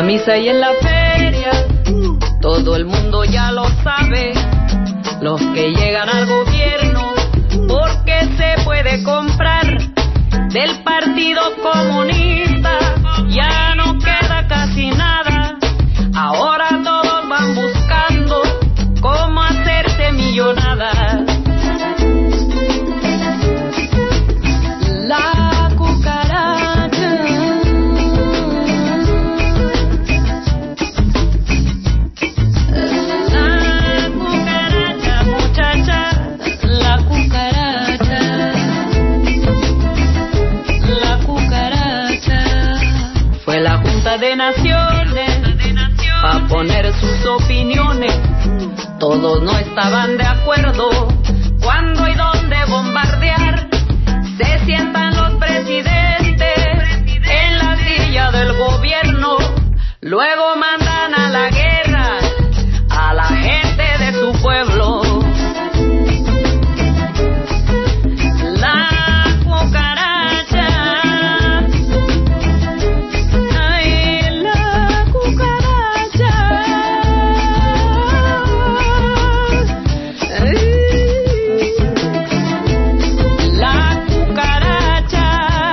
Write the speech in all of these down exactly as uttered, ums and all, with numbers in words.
misa y en la feria, todo el mundo ya lo sabe. Los que llegan al gobierno, porque se puede comprar del Partido Comunista, ya no queda casi nada. Ahora todos van buscando cómo hacerse millonadas. La cucaracha, la cucaracha, muchacha, la cucaracha, la cucaracha. Fue la Junta de Naciones a poner sus opiniones. Todos no estaban de acuerdo cuándo y dónde bombardear. Se sientan los presidentes en la silla del gobierno, luego mandan a la guerra a la gente de su pueblo. La cucaracha, ay, la cucaracha, ay. La cucaracha,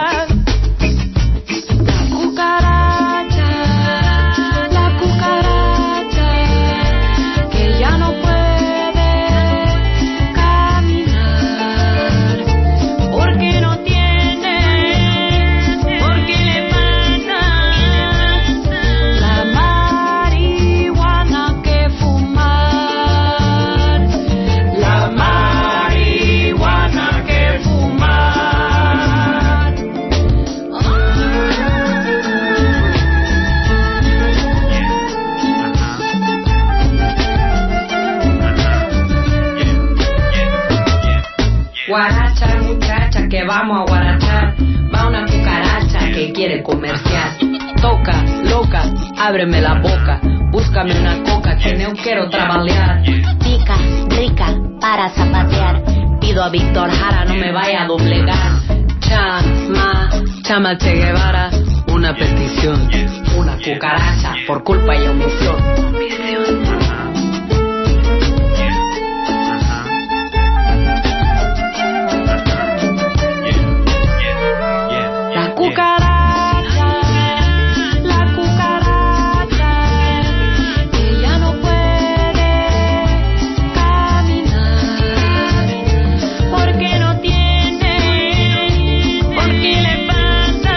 la cucaracha, la cucaracha, que ya no puede caminar, porque no tiene, porque le falta la marihuana que fumar, la marihuana que fumar. Guaracha, muchacha, que vamos a guarachar. Va una cucaracha que quiere comerciar. Toca, loca, ábreme la boca. Búscame una coca que no quiero trabajar. Pica, rica, para zapatear. Pido a Víctor Jara, no me vaya a doblegar. Chama, chama Che Guevara, una petición. Una cucaracha por culpa y omisión. La cucaracha, la cucaracha, que ya no puede caminar, porque no tiene, porque le falta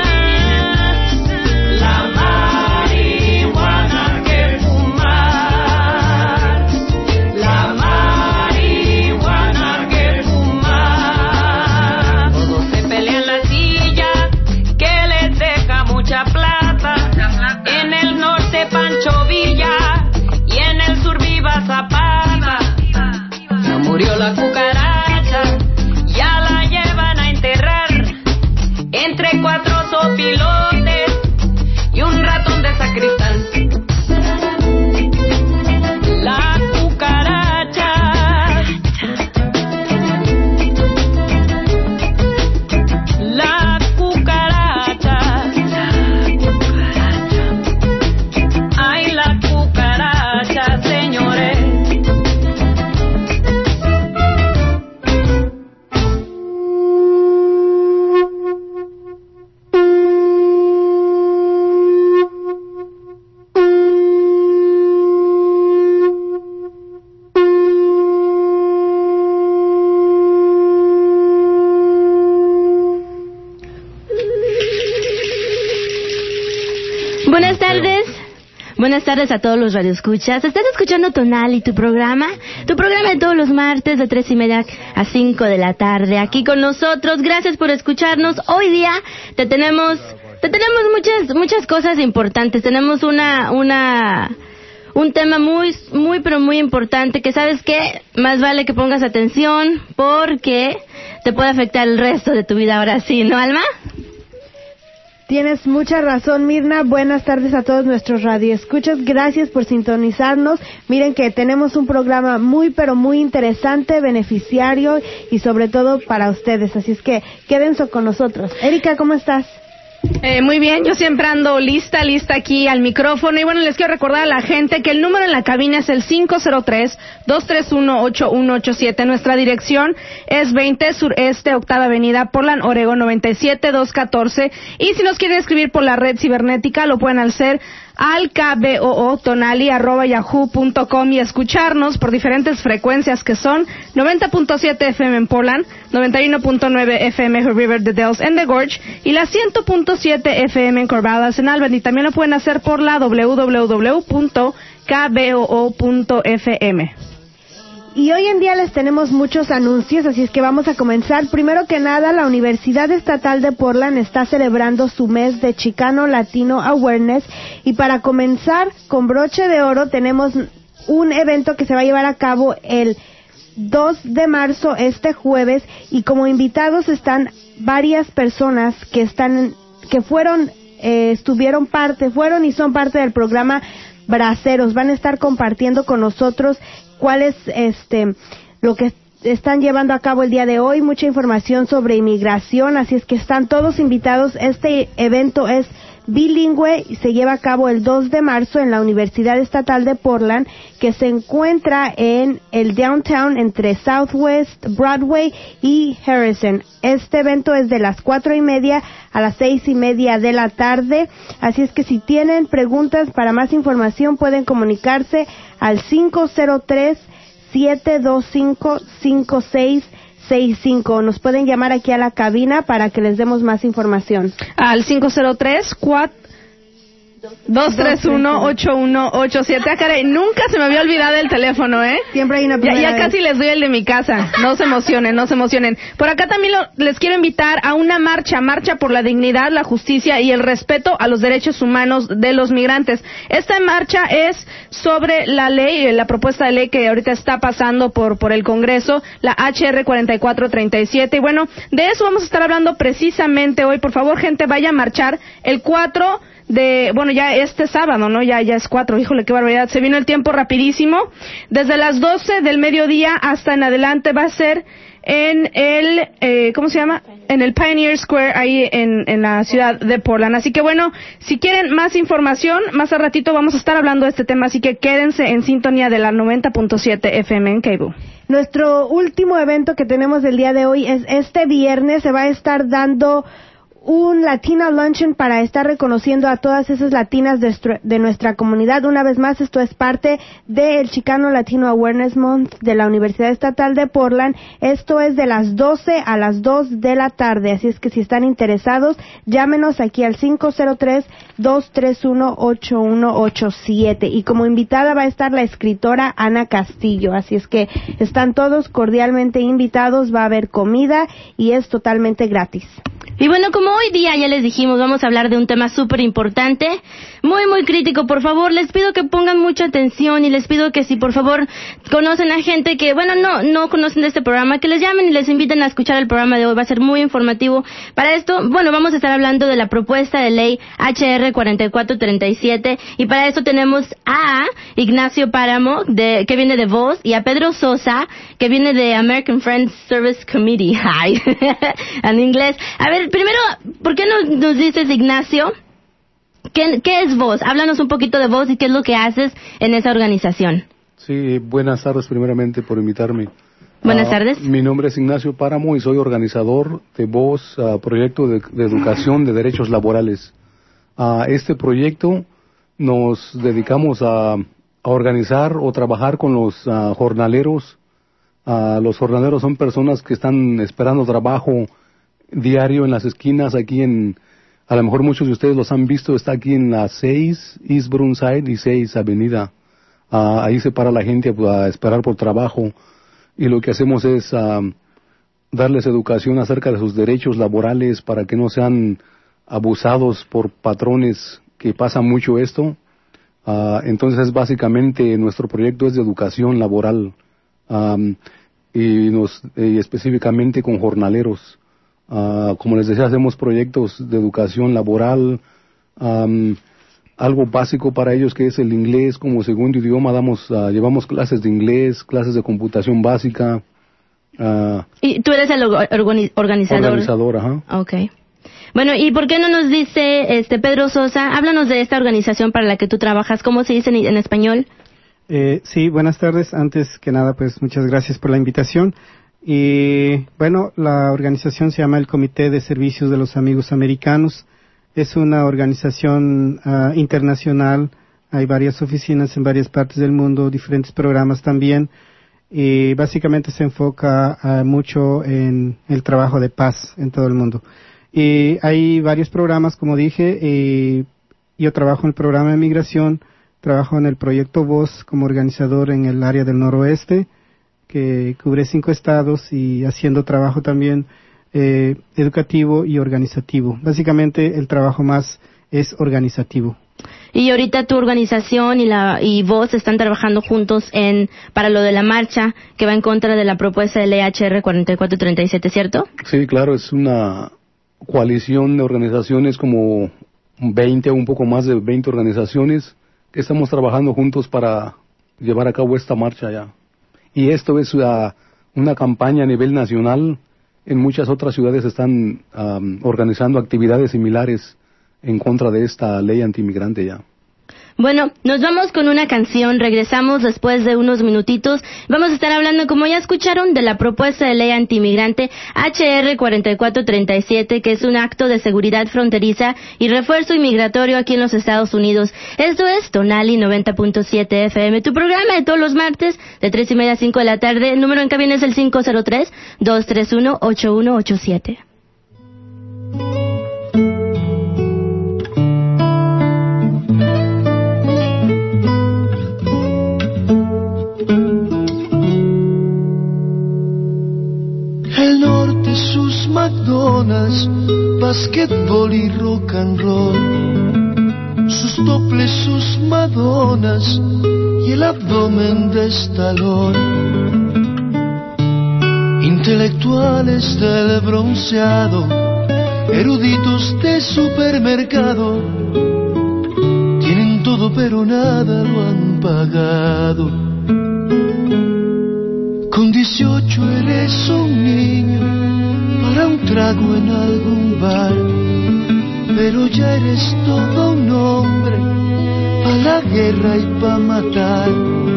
la marihuana que fumar, la marihuana que fumar. Todos se pelean la silla que les deja mucha plata. En el norte Pancho Villa y en el sur Viva Zapata. Ya murió la cucaracha, ya la llevan a enterrar entre cuatro sopilotes y un ratón de sacristán. La cucaracha, la cucaracha, ay, la cucaracha, señores. Buenas tardes. Buenas tardes a todos los radioescuchas. Estás escuchando Tonali, tu programa, tu programa de todos los martes de tres y media a cinco de la tarde. Aquí con nosotros. Gracias por escucharnos. Hoy día te tenemos, te tenemos muchas, muchas cosas importantes. Tenemos una, una, un tema muy, muy, pero muy importante que, ¿sabes qué? Más vale que pongas atención porque te puede afectar el resto de tu vida ahora sí, ¿no, Alma? Tienes mucha razón, Mirna. Buenas tardes a todos nuestros radioescuchas. Gracias por sintonizarnos. Miren que tenemos un programa muy, pero muy interesante, beneficiario y sobre todo para ustedes. Así es que quédense con nosotros. Erika, ¿cómo estás? Eh, muy bien, yo siempre ando lista, lista aquí al micrófono. Y bueno, les quiero recordar a la gente que el número en la cabina es el cinco cero tres, dos tres uno, ocho uno ocho siete. Nuestra dirección es veinte Sureste, Octava Avenida, Portland, Oregon, noventa y siete mil doscientos catorce. Y si nos quieren escribir por la red cibernética, lo pueden hacer al kboo tonali arroba yahoo punto com y escucharnos por diferentes frecuencias que son noventa punto siete F M en Portland, noventa y uno punto nueve F M en River the Dells and the Gorge y la cien punto siete F M en Corvallis en Albany. También lo pueden hacer por la doble u doble u doble u punto kboo punto f m. Y hoy en día les tenemos muchos anuncios, así es que vamos a comenzar. Primero que nada, la Universidad Estatal de Portland está celebrando su mes de Chicano Latino Awareness. Y para comenzar con broche de oro, tenemos un evento que se va a llevar a cabo el dos de marzo, este jueves. Y como invitados están varias personas que están, que fueron, eh, estuvieron parte, fueron y son parte del programa Braceros. Van a estar compartiendo con nosotros cuál es este lo que están llevando a cabo el día de hoy, mucha información sobre inmigración, así es que están todos invitados. Este evento es bilingüe y se lleva a cabo el dos de marzo en la Universidad Estatal de Portland, que se encuentra en el downtown entre Southwest, Broadway y Harrison. Este evento es de las cuatro y media a las seis y media de la tarde, así es que si tienen preguntas para más información pueden comunicarse al cinco cero tres, siete dos cinco, cinco seis seis cinco. Nos pueden llamar aquí a la cabina para que les demos más información. Al cinco cero tres, cuatro dos tres uno, ocho uno ocho siete. Ah, caray, nunca se me había olvidado el teléfono, ¿eh? Siempre hay una Ya, ya vez. casi les doy el de mi casa. No se emocionen, no se emocionen. Por acá también lo, les quiero invitar a una marcha, marcha por la dignidad, la justicia y el respeto a los derechos humanos de los migrantes. Esta marcha es sobre la ley, la propuesta de ley que ahorita está pasando por, por el Congreso, la H R cuarenta y cuatro treinta y siete. Y bueno, de eso vamos a estar hablando precisamente hoy. Por favor, gente, vaya a marchar el cuatro de, bueno, ya este sábado, ¿no? Ya, ya es cuatro, híjole, qué barbaridad, se vino el tiempo rapidísimo. Desde las doce del mediodía hasta en adelante va a ser en el, eh, ¿cómo se llama? En el Pioneer Square, ahí en, en la ciudad de Portland. Así que bueno, si quieren más información, más a ratito vamos a estar hablando de este tema, así que quédense en sintonía de la noventa punto siete F M en Cable. Nuestro último evento que tenemos el día de hoy es este viernes, se va a estar dando un Latina Luncheon para estar reconociendo a todas esas latinas de, de nuestra comunidad. Una vez más, esto es parte del Chicano Latino Awareness Month de la Universidad Estatal de Portland. Esto es de las doce a las dos de la tarde, así es que si están interesados, llámenos aquí al cinco cero tres, dos tres uno, ocho uno ocho siete. Y como invitada va a estar la escritora Ana Castillo, así es que están todos cordialmente invitados, va a haber comida y es totalmente gratis. Y bueno, como hoy día ya les dijimos, vamos a hablar de un tema súper importante, muy, muy crítico. Por favor, les pido que pongan mucha atención y les pido que si por favor conocen a gente que, bueno, no no conocen de este programa, que les llamen y les inviten a escuchar el programa de hoy. Va a ser muy informativo. Para esto, bueno, vamos a estar hablando de la propuesta de ley H R cuarenta y cuatro treinta y siete y para eso tenemos a Ignacio Páramo, de, que viene de Voz, y a Pedro Sosa, que viene de American Friends Service Committee. Ay, en inglés. A ver, primero, ¿por qué no nos dices, Ignacio, qué, qué es Voz? Háblanos un poquito de Voz y qué es lo que haces en esa organización. Sí, buenas tardes primeramente por invitarme. Buenas uh, tardes. Mi nombre es Ignacio Páramo y soy organizador de Voz, uh, proyecto de, de educación de derechos laborales. A uh, este proyecto nos dedicamos a, a organizar o trabajar con los uh, jornaleros. Uh, los jornaleros son personas que están esperando trabajo diario en las esquinas aquí en, a lo mejor muchos de ustedes los han visto, está aquí en la seis East Burnside y seis Avenida. Uh, ahí se para la gente a, a esperar por trabajo y lo que hacemos es uh, darles educación acerca de sus derechos laborales para que no sean abusados por patrones, que pasa mucho esto. Uh, entonces básicamente nuestro proyecto es de educación laboral um, y, nos, y específicamente con jornaleros. Uh, como les decía, hacemos proyectos de educación laboral, um, algo básico para ellos que es el inglés como segundo idioma. Damos, uh, llevamos clases de inglés, clases de computación básica. Uh, ¿Y tú eres el organi- organizador? Organizador, ajá. Okay. Bueno, ¿y por qué no nos dice este Pedro Sosa? Háblanos de esta organización para la que tú trabajas. ¿Cómo se dice en, en español? Eh, sí, buenas tardes. Antes que nada, pues muchas gracias por la invitación. Y bueno, la organización se llama el Comité de Servicios de los Amigos Americanos. Es una organización uh, internacional. Hay varias oficinas en varias partes del mundo, diferentes programas también. Y básicamente se enfoca uh, mucho en el trabajo de paz en todo el mundo. Y hay varios programas, como dije, y yo trabajo en el programa de migración, trabajo en el proyecto Voz como organizador en el área del noroeste, que cubre cinco estados, y haciendo trabajo también eh, educativo y organizativo. Básicamente el trabajo más es organizativo. Y ahorita tu organización y la y vos están trabajando juntos en para lo de la marcha que va en contra de la propuesta de ley H R cuarenta y cuatro treinta y siete, ¿cierto? Sí, claro, es una coalición de organizaciones, como veinte o un poco más de veinte organizaciones que estamos trabajando juntos para llevar a cabo esta marcha ya. Y esto es uh, una campaña a nivel nacional. En muchas otras ciudades están um, organizando actividades similares en contra de esta ley antimigrante ya. Bueno, nos vamos con una canción, regresamos después de unos minutitos. Vamos a estar hablando, como ya escucharon, de la propuesta de ley antimigrante H R cuarenta y cuatro treinta y siete, que es un acto de seguridad fronteriza y refuerzo inmigratorio aquí en los Estados Unidos. Esto es Tonali noventa punto siete F M, tu programa de todos los martes de tres y media a cinco de la tarde. El número en cabina es el cinco cero tres, dos tres uno, ocho uno ocho siete. McDonald's, basquetbol y rock and roll, sus toples, sus madonas y el abdomen de estalón. Intelectuales del bronceado, eruditos de supermercado, tienen todo pero nada lo han pagado. Con dieciocho eres un niño para un trago en algún bar, pero ya eres todo un hombre pa' la guerra y pa' matar.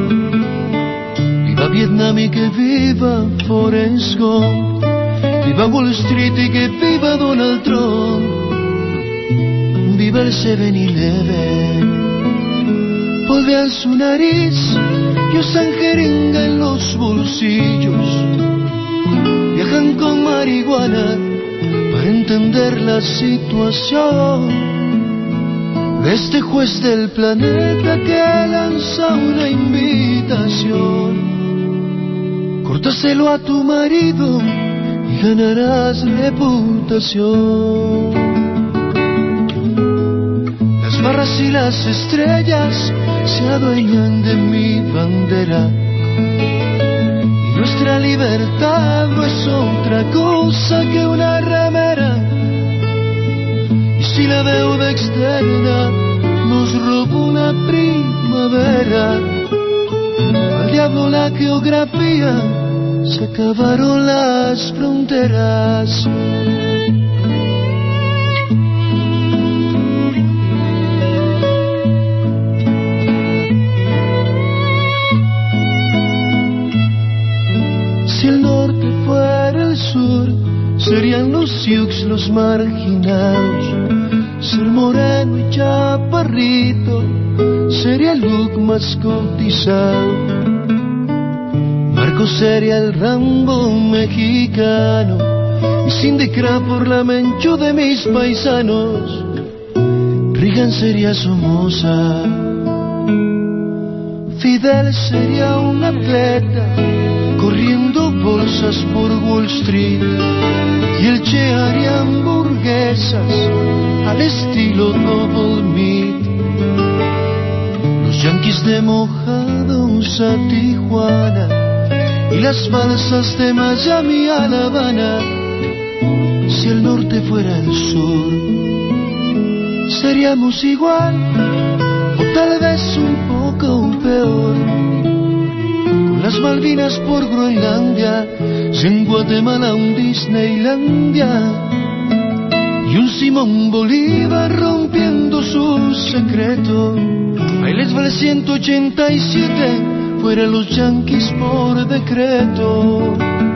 Viva Vietnam y que viva Forrest Gump, viva Wall Street y que viva Donald Trump, viva el siete eleven. Polvean su nariz y usan jeringa en los bolsillos, viajan con marihuana para entender la situación de este juez del planeta que lanza una invitación. Córtaselo a tu marido y ganarás reputación. Las barras y las estrellas se adueñan de mi bandera, nuestra libertad no es otra cosa que una remera. Y si la deuda externa nos robó una primavera, al diablo la geografía, se acabaron las fronteras. Si el norte fuera el sur, serían los Sioux los marginados. Ser moreno y chaparrito sería el look más cotizado. Marco sería el Rambo mexicano y Cindy Crawford la Menchú de mis paisanos. Reagan sería Somoza, Fidel sería un atleta corriendo bolsas por Wall Street, y el Che haría hamburguesas al estilo Double Meat. Los yanquis de Mojados a Tijuana y las balsas de Miami a La Habana. Si el norte fuera el sur, seríamos igual o tal vez un poco peor. Las Malvinas por Groenlandia, si en Guatemala un Disneylandia, y y un Simón Bolívar rompiendo su secreto. Ahí les va el ciento ochenta y siete, fuera los yanquis por decreto.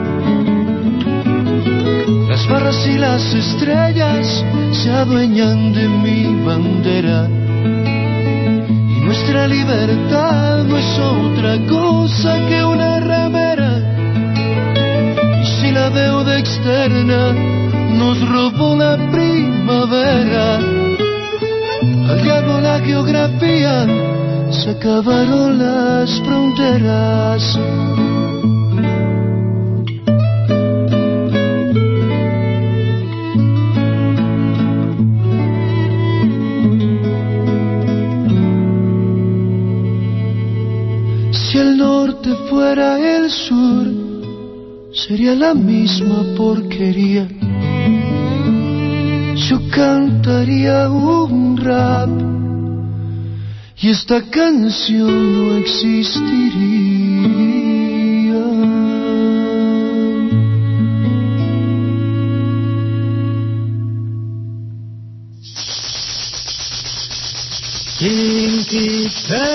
Las barras y las estrellas se adueñan de mi bandera, y nuestra libertad no es otra cosa que una ramera. Y si la deuda externa nos robó la primavera, al diablo la geografía, se acabaron las fronteras. Si el norte fuera el sur, sería la misma porquería. Yo cantaría un rap y esta canción no existiría. Kinky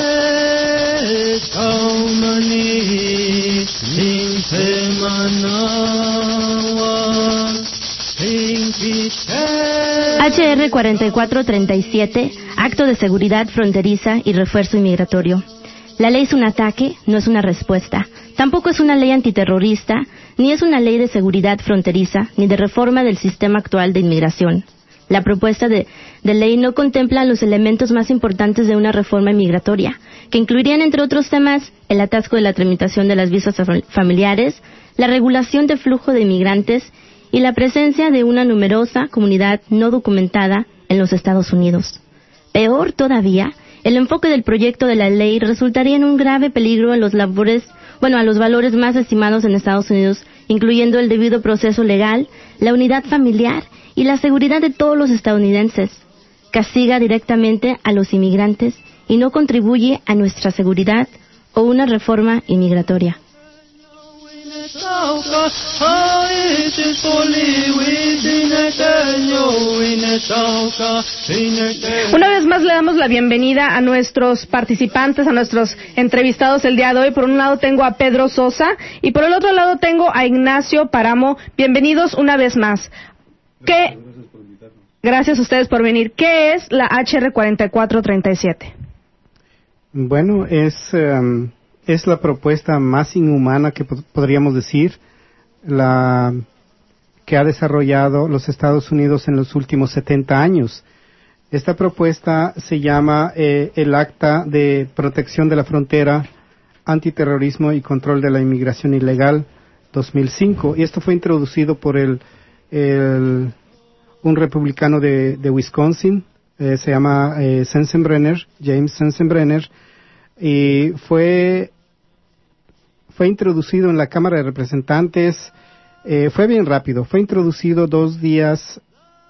H R cuarenta y cuatro treinta y siete, Acto de Seguridad Fronteriza y Refuerzo Inmigratorio. La ley es un ataque, no es una respuesta. Tampoco es una ley antiterrorista, ni es una ley de seguridad fronteriza, ni de reforma del sistema actual de inmigración. La propuesta de, de ley no contempla los elementos más importantes de una reforma migratoria, que incluirían, entre otros temas, el atasco de la tramitación de las visas familiares, la regulación de flujo de inmigrantes y la presencia de una numerosa comunidad no documentada en los Estados Unidos. Peor todavía, el enfoque del proyecto de la ley resultaría en un grave peligro en los labores, bueno, a los valores más estimados en Estados Unidos, incluyendo el debido proceso legal, la unidad familiar y la seguridad de todos los estadounidenses. Castiga directamente a los inmigrantes y no contribuye a nuestra seguridad o una reforma inmigratoria. Una vez más le damos la bienvenida a nuestros participantes, a nuestros entrevistados el día de hoy. Por un lado tengo a Pedro Sosa y por el otro lado tengo a Ignacio Paramo. Bienvenidos una vez más. ¿Qué? Gracias a ustedes por venir. ¿Qué es la H R cuarenta y cuatro treinta y siete? Bueno, es... Um... es la propuesta más inhumana que pod- podríamos decir, la que ha desarrollado los Estados Unidos en los últimos setenta años. Esta propuesta se llama eh, el Acta de Protección de la Frontera, Antiterrorismo y Control de la Inmigración Ilegal dos mil cinco, y esto fue introducido por el, el un republicano de, de Wisconsin, eh, se llama eh, Sensenbrenner, James Sensenbrenner, y fue fue introducido en la Cámara de Representantes, eh, fue bien rápido, fue introducido dos días,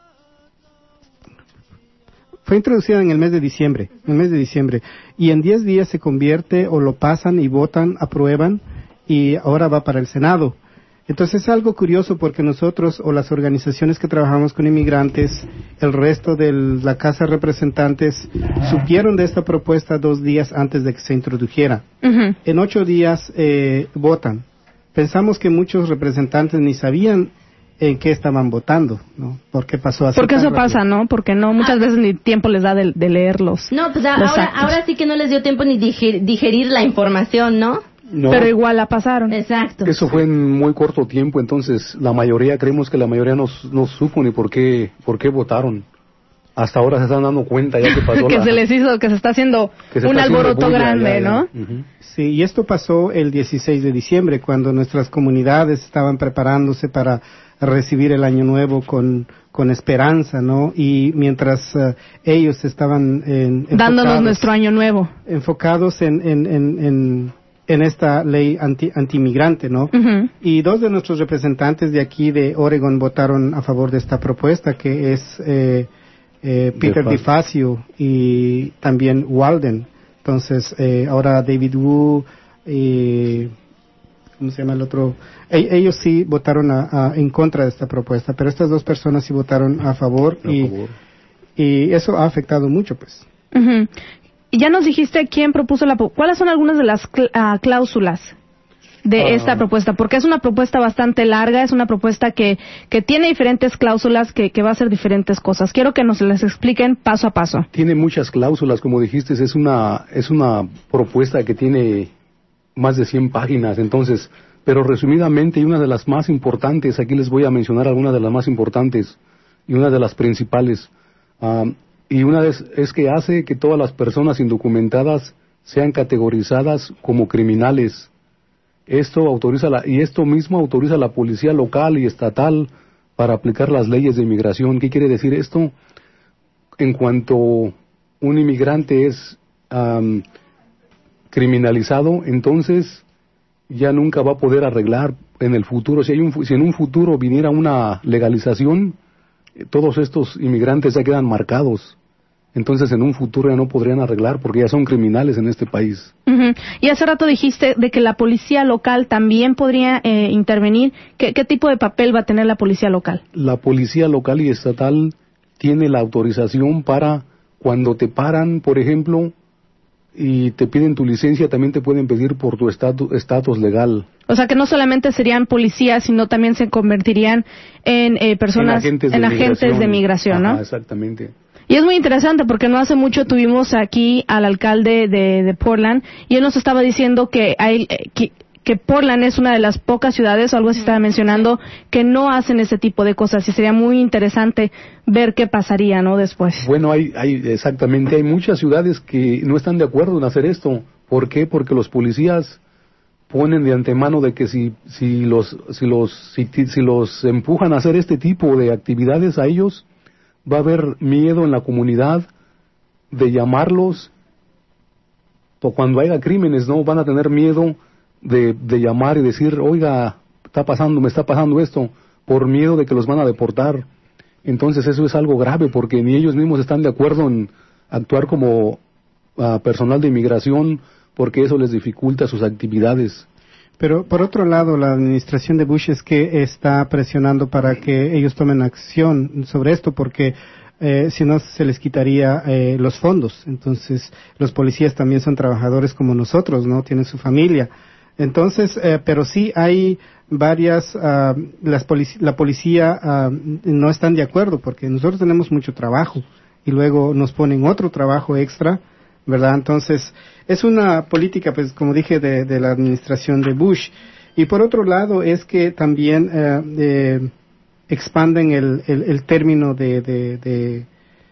fue introducido en el mes de diciembre, en el mes de diciembre, y en diez días se convierte, o lo pasan y votan, aprueban, y ahora va para el Senado. Entonces es algo curioso porque nosotros, o las organizaciones que trabajamos con inmigrantes, el resto de la Casa de Representantes, supieron de esta propuesta dos días antes de que se introdujera. Uh-huh. En ocho días eh, votan. Pensamos que muchos representantes ni sabían en qué estaban votando, ¿no? ¿Por qué pasó así? Porque eso rápido? pasa, ¿no? Porque no, muchas ah. veces ni tiempo les da de, de leerlos. No, pues ahora, ahora sí que no les dio tiempo ni diger, digerir la información, ¿no? No, pero igual la pasaron. Exacto. Eso fue en muy corto tiempo, entonces la mayoría, creemos que la mayoría no, no supo ni por qué, por qué votaron. Hasta ahora se están dando cuenta ya que pasó que la, se les hizo, que se está haciendo se un está alboroto haciendo grande, ya, ya. ¿no? Uh-huh. Sí, y esto pasó el dieciséis de diciembre, cuando nuestras comunidades estaban preparándose para recibir el año nuevo con, con esperanza, ¿no? Y mientras uh, ellos estaban en, dándonos nuestro año nuevo. Enfocados en, en, en, en en esta ley anti, anti-inmigrante, ¿no? Uh-huh. Y dos de nuestros representantes de aquí de Oregon votaron a favor de esta propuesta, que es eh, eh, Peter DeFazio y también Walden. Entonces, eh, ahora David Wu y ¿cómo se llama el otro? E- ellos sí votaron a, a, en contra de esta propuesta, pero estas dos personas sí votaron a favor, a y, favor. y eso ha afectado mucho, pues. Uh-huh. Y ya nos dijiste quién propuso la... ¿Cuáles son algunas de las cl- uh, cláusulas de Ah. esta propuesta? Porque es una propuesta bastante larga, es una propuesta que, que tiene diferentes cláusulas, que, que va a hacer diferentes cosas. Quiero que nos las expliquen paso a paso. Tiene muchas cláusulas, como dijiste, es una, es una propuesta que tiene más de cien páginas, entonces, pero resumidamente, y una de las más importantes, aquí les voy a mencionar algunas de las más importantes, y una de las principales, um, y una es, es que hace que todas las personas indocumentadas sean categorizadas como criminales. Esto autoriza la, y esto mismo autoriza a la policía local y estatal para aplicar las leyes de inmigración. ¿Qué quiere decir esto? En cuanto un inmigrante es um, criminalizado, entonces ya nunca va a poder arreglar en el futuro. Si, hay un, si en un futuro viniera una legalización, todos estos inmigrantes ya quedan marcados. Entonces en un futuro ya no podrían arreglar porque ya son criminales en este país. Uh-huh. Y hace rato dijiste de que la policía local también podría eh, intervenir. ¿Qué, ¿Qué tipo de papel va a tener la policía local? La policía local y estatal tiene la autorización para cuando te paran, por ejemplo, y te piden tu licencia, también te pueden pedir por tu estatus estatus legal. O sea que no solamente serían policías, sino también se convertirían en eh, personas, en agentes de, en agentes de migración, ¿no? Ajá, exactamente. Y es muy interesante porque no hace mucho tuvimos aquí al alcalde de, de Portland y él nos estaba diciendo que, hay, que, que Portland es una de las pocas ciudades, o algo así estaba mencionando, que no hacen ese tipo de cosas y sería muy interesante ver qué pasaría, ¿no? Después. Bueno, hay, hay exactamente, hay muchas ciudades que no están de acuerdo en hacer esto. ¿Por qué? Porque los policías ponen de antemano de que si, si los, si los, si, si los empujan a hacer este tipo de actividades a ellos, va a haber miedo en la comunidad de llamarlos, o cuando haya crímenes, ¿no? Van a tener miedo de, de llamar y decir, oiga, está pasando, me está pasando esto, por miedo de que los van a deportar. Entonces eso es algo grave, porque ni ellos mismos están de acuerdo en actuar como uh, personal de inmigración, porque eso les dificulta sus actividades. Pero por otro lado, la administración de Bush es que está presionando para que ellos tomen acción sobre esto, porque eh, si no se les quitaría eh, los fondos. Entonces, los policías también son trabajadores como nosotros, ¿no? Tienen su familia. Entonces, eh, pero sí hay varias, uh, las polic- la policía uh, no están de acuerdo, porque nosotros tenemos mucho trabajo y luego nos ponen otro trabajo extra, ¿verdad? Entonces, es una política, pues, como dije, de, de la administración de Bush. Y por otro lado, es que también eh, eh, expanden el, el, el término de, de, de,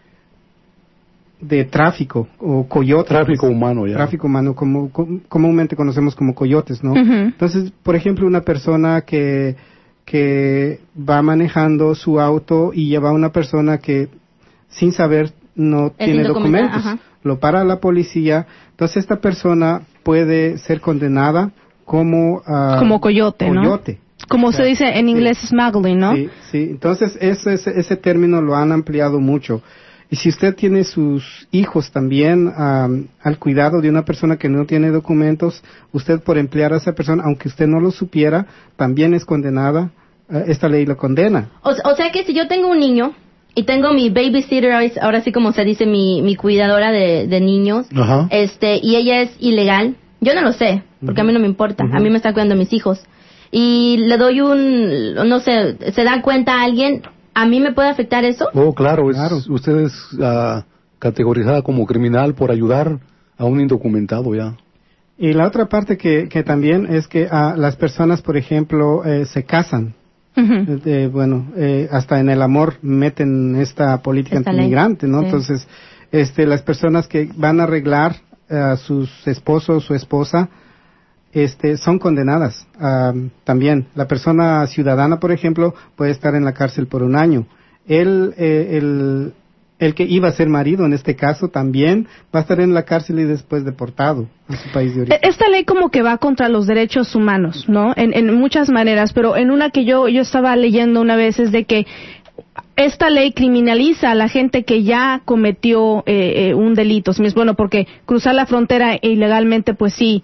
de tráfico o coyotes. Tráfico humano, ya. Tráfico humano, como com, comúnmente conocemos como coyotes, ¿no? Uh-huh. Entonces, por ejemplo, una persona que, que va manejando su auto y lleva a una persona que, sin saber, no Es tiene indocumentada, documentos. ajá. Lo para la policía, entonces esta persona puede ser condenada como uh, como coyote, ¿no? coyote. Como O sea, se dice en inglés, sí. smuggling, ¿no? Sí, sí. Entonces ese, ese, ese término lo han ampliado mucho. Y si usted tiene sus hijos también um, al cuidado de una persona que no tiene documentos, usted por emplear a esa persona, aunque usted no lo supiera, también es condenada. Uh, esta ley lo condena. O, o sea que si yo tengo un niño y tengo mi babysitter, ahora sí como se dice, mi, mi cuidadora de, de niños, Ajá. este, y ella es ilegal, yo no lo sé, porque uh-huh. a mí no me importa, uh-huh. a mí me están cuidando mis hijos, y le doy un, no sé, se da cuenta a alguien, ¿a mí me puede afectar eso? Oh, claro, es, Claro. usted es uh, categorizada como criminal por ayudar a un indocumentado ya. Y la otra parte que, que también es que uh, las personas, por ejemplo, eh, se casan. Uh-huh. Eh, bueno, eh, hasta en el amor meten esta política Esta antimigrante, ¿no? ley. Sí. Entonces, este, las personas que van a arreglar a sus esposos o esposa, este, son condenadas um, también. La persona ciudadana, por ejemplo, puede estar en la cárcel por un año. Él, eh, el, el que iba a ser marido en este caso también va a estar en la cárcel y después deportado a su país de origen. Esta ley como que va contra los derechos humanos, ¿no? En, en muchas maneras, pero en una que yo, yo estaba leyendo una vez es de que esta ley criminaliza a la gente que ya cometió eh, eh, un delito. Bueno, porque cruzar la frontera ilegalmente, pues sí,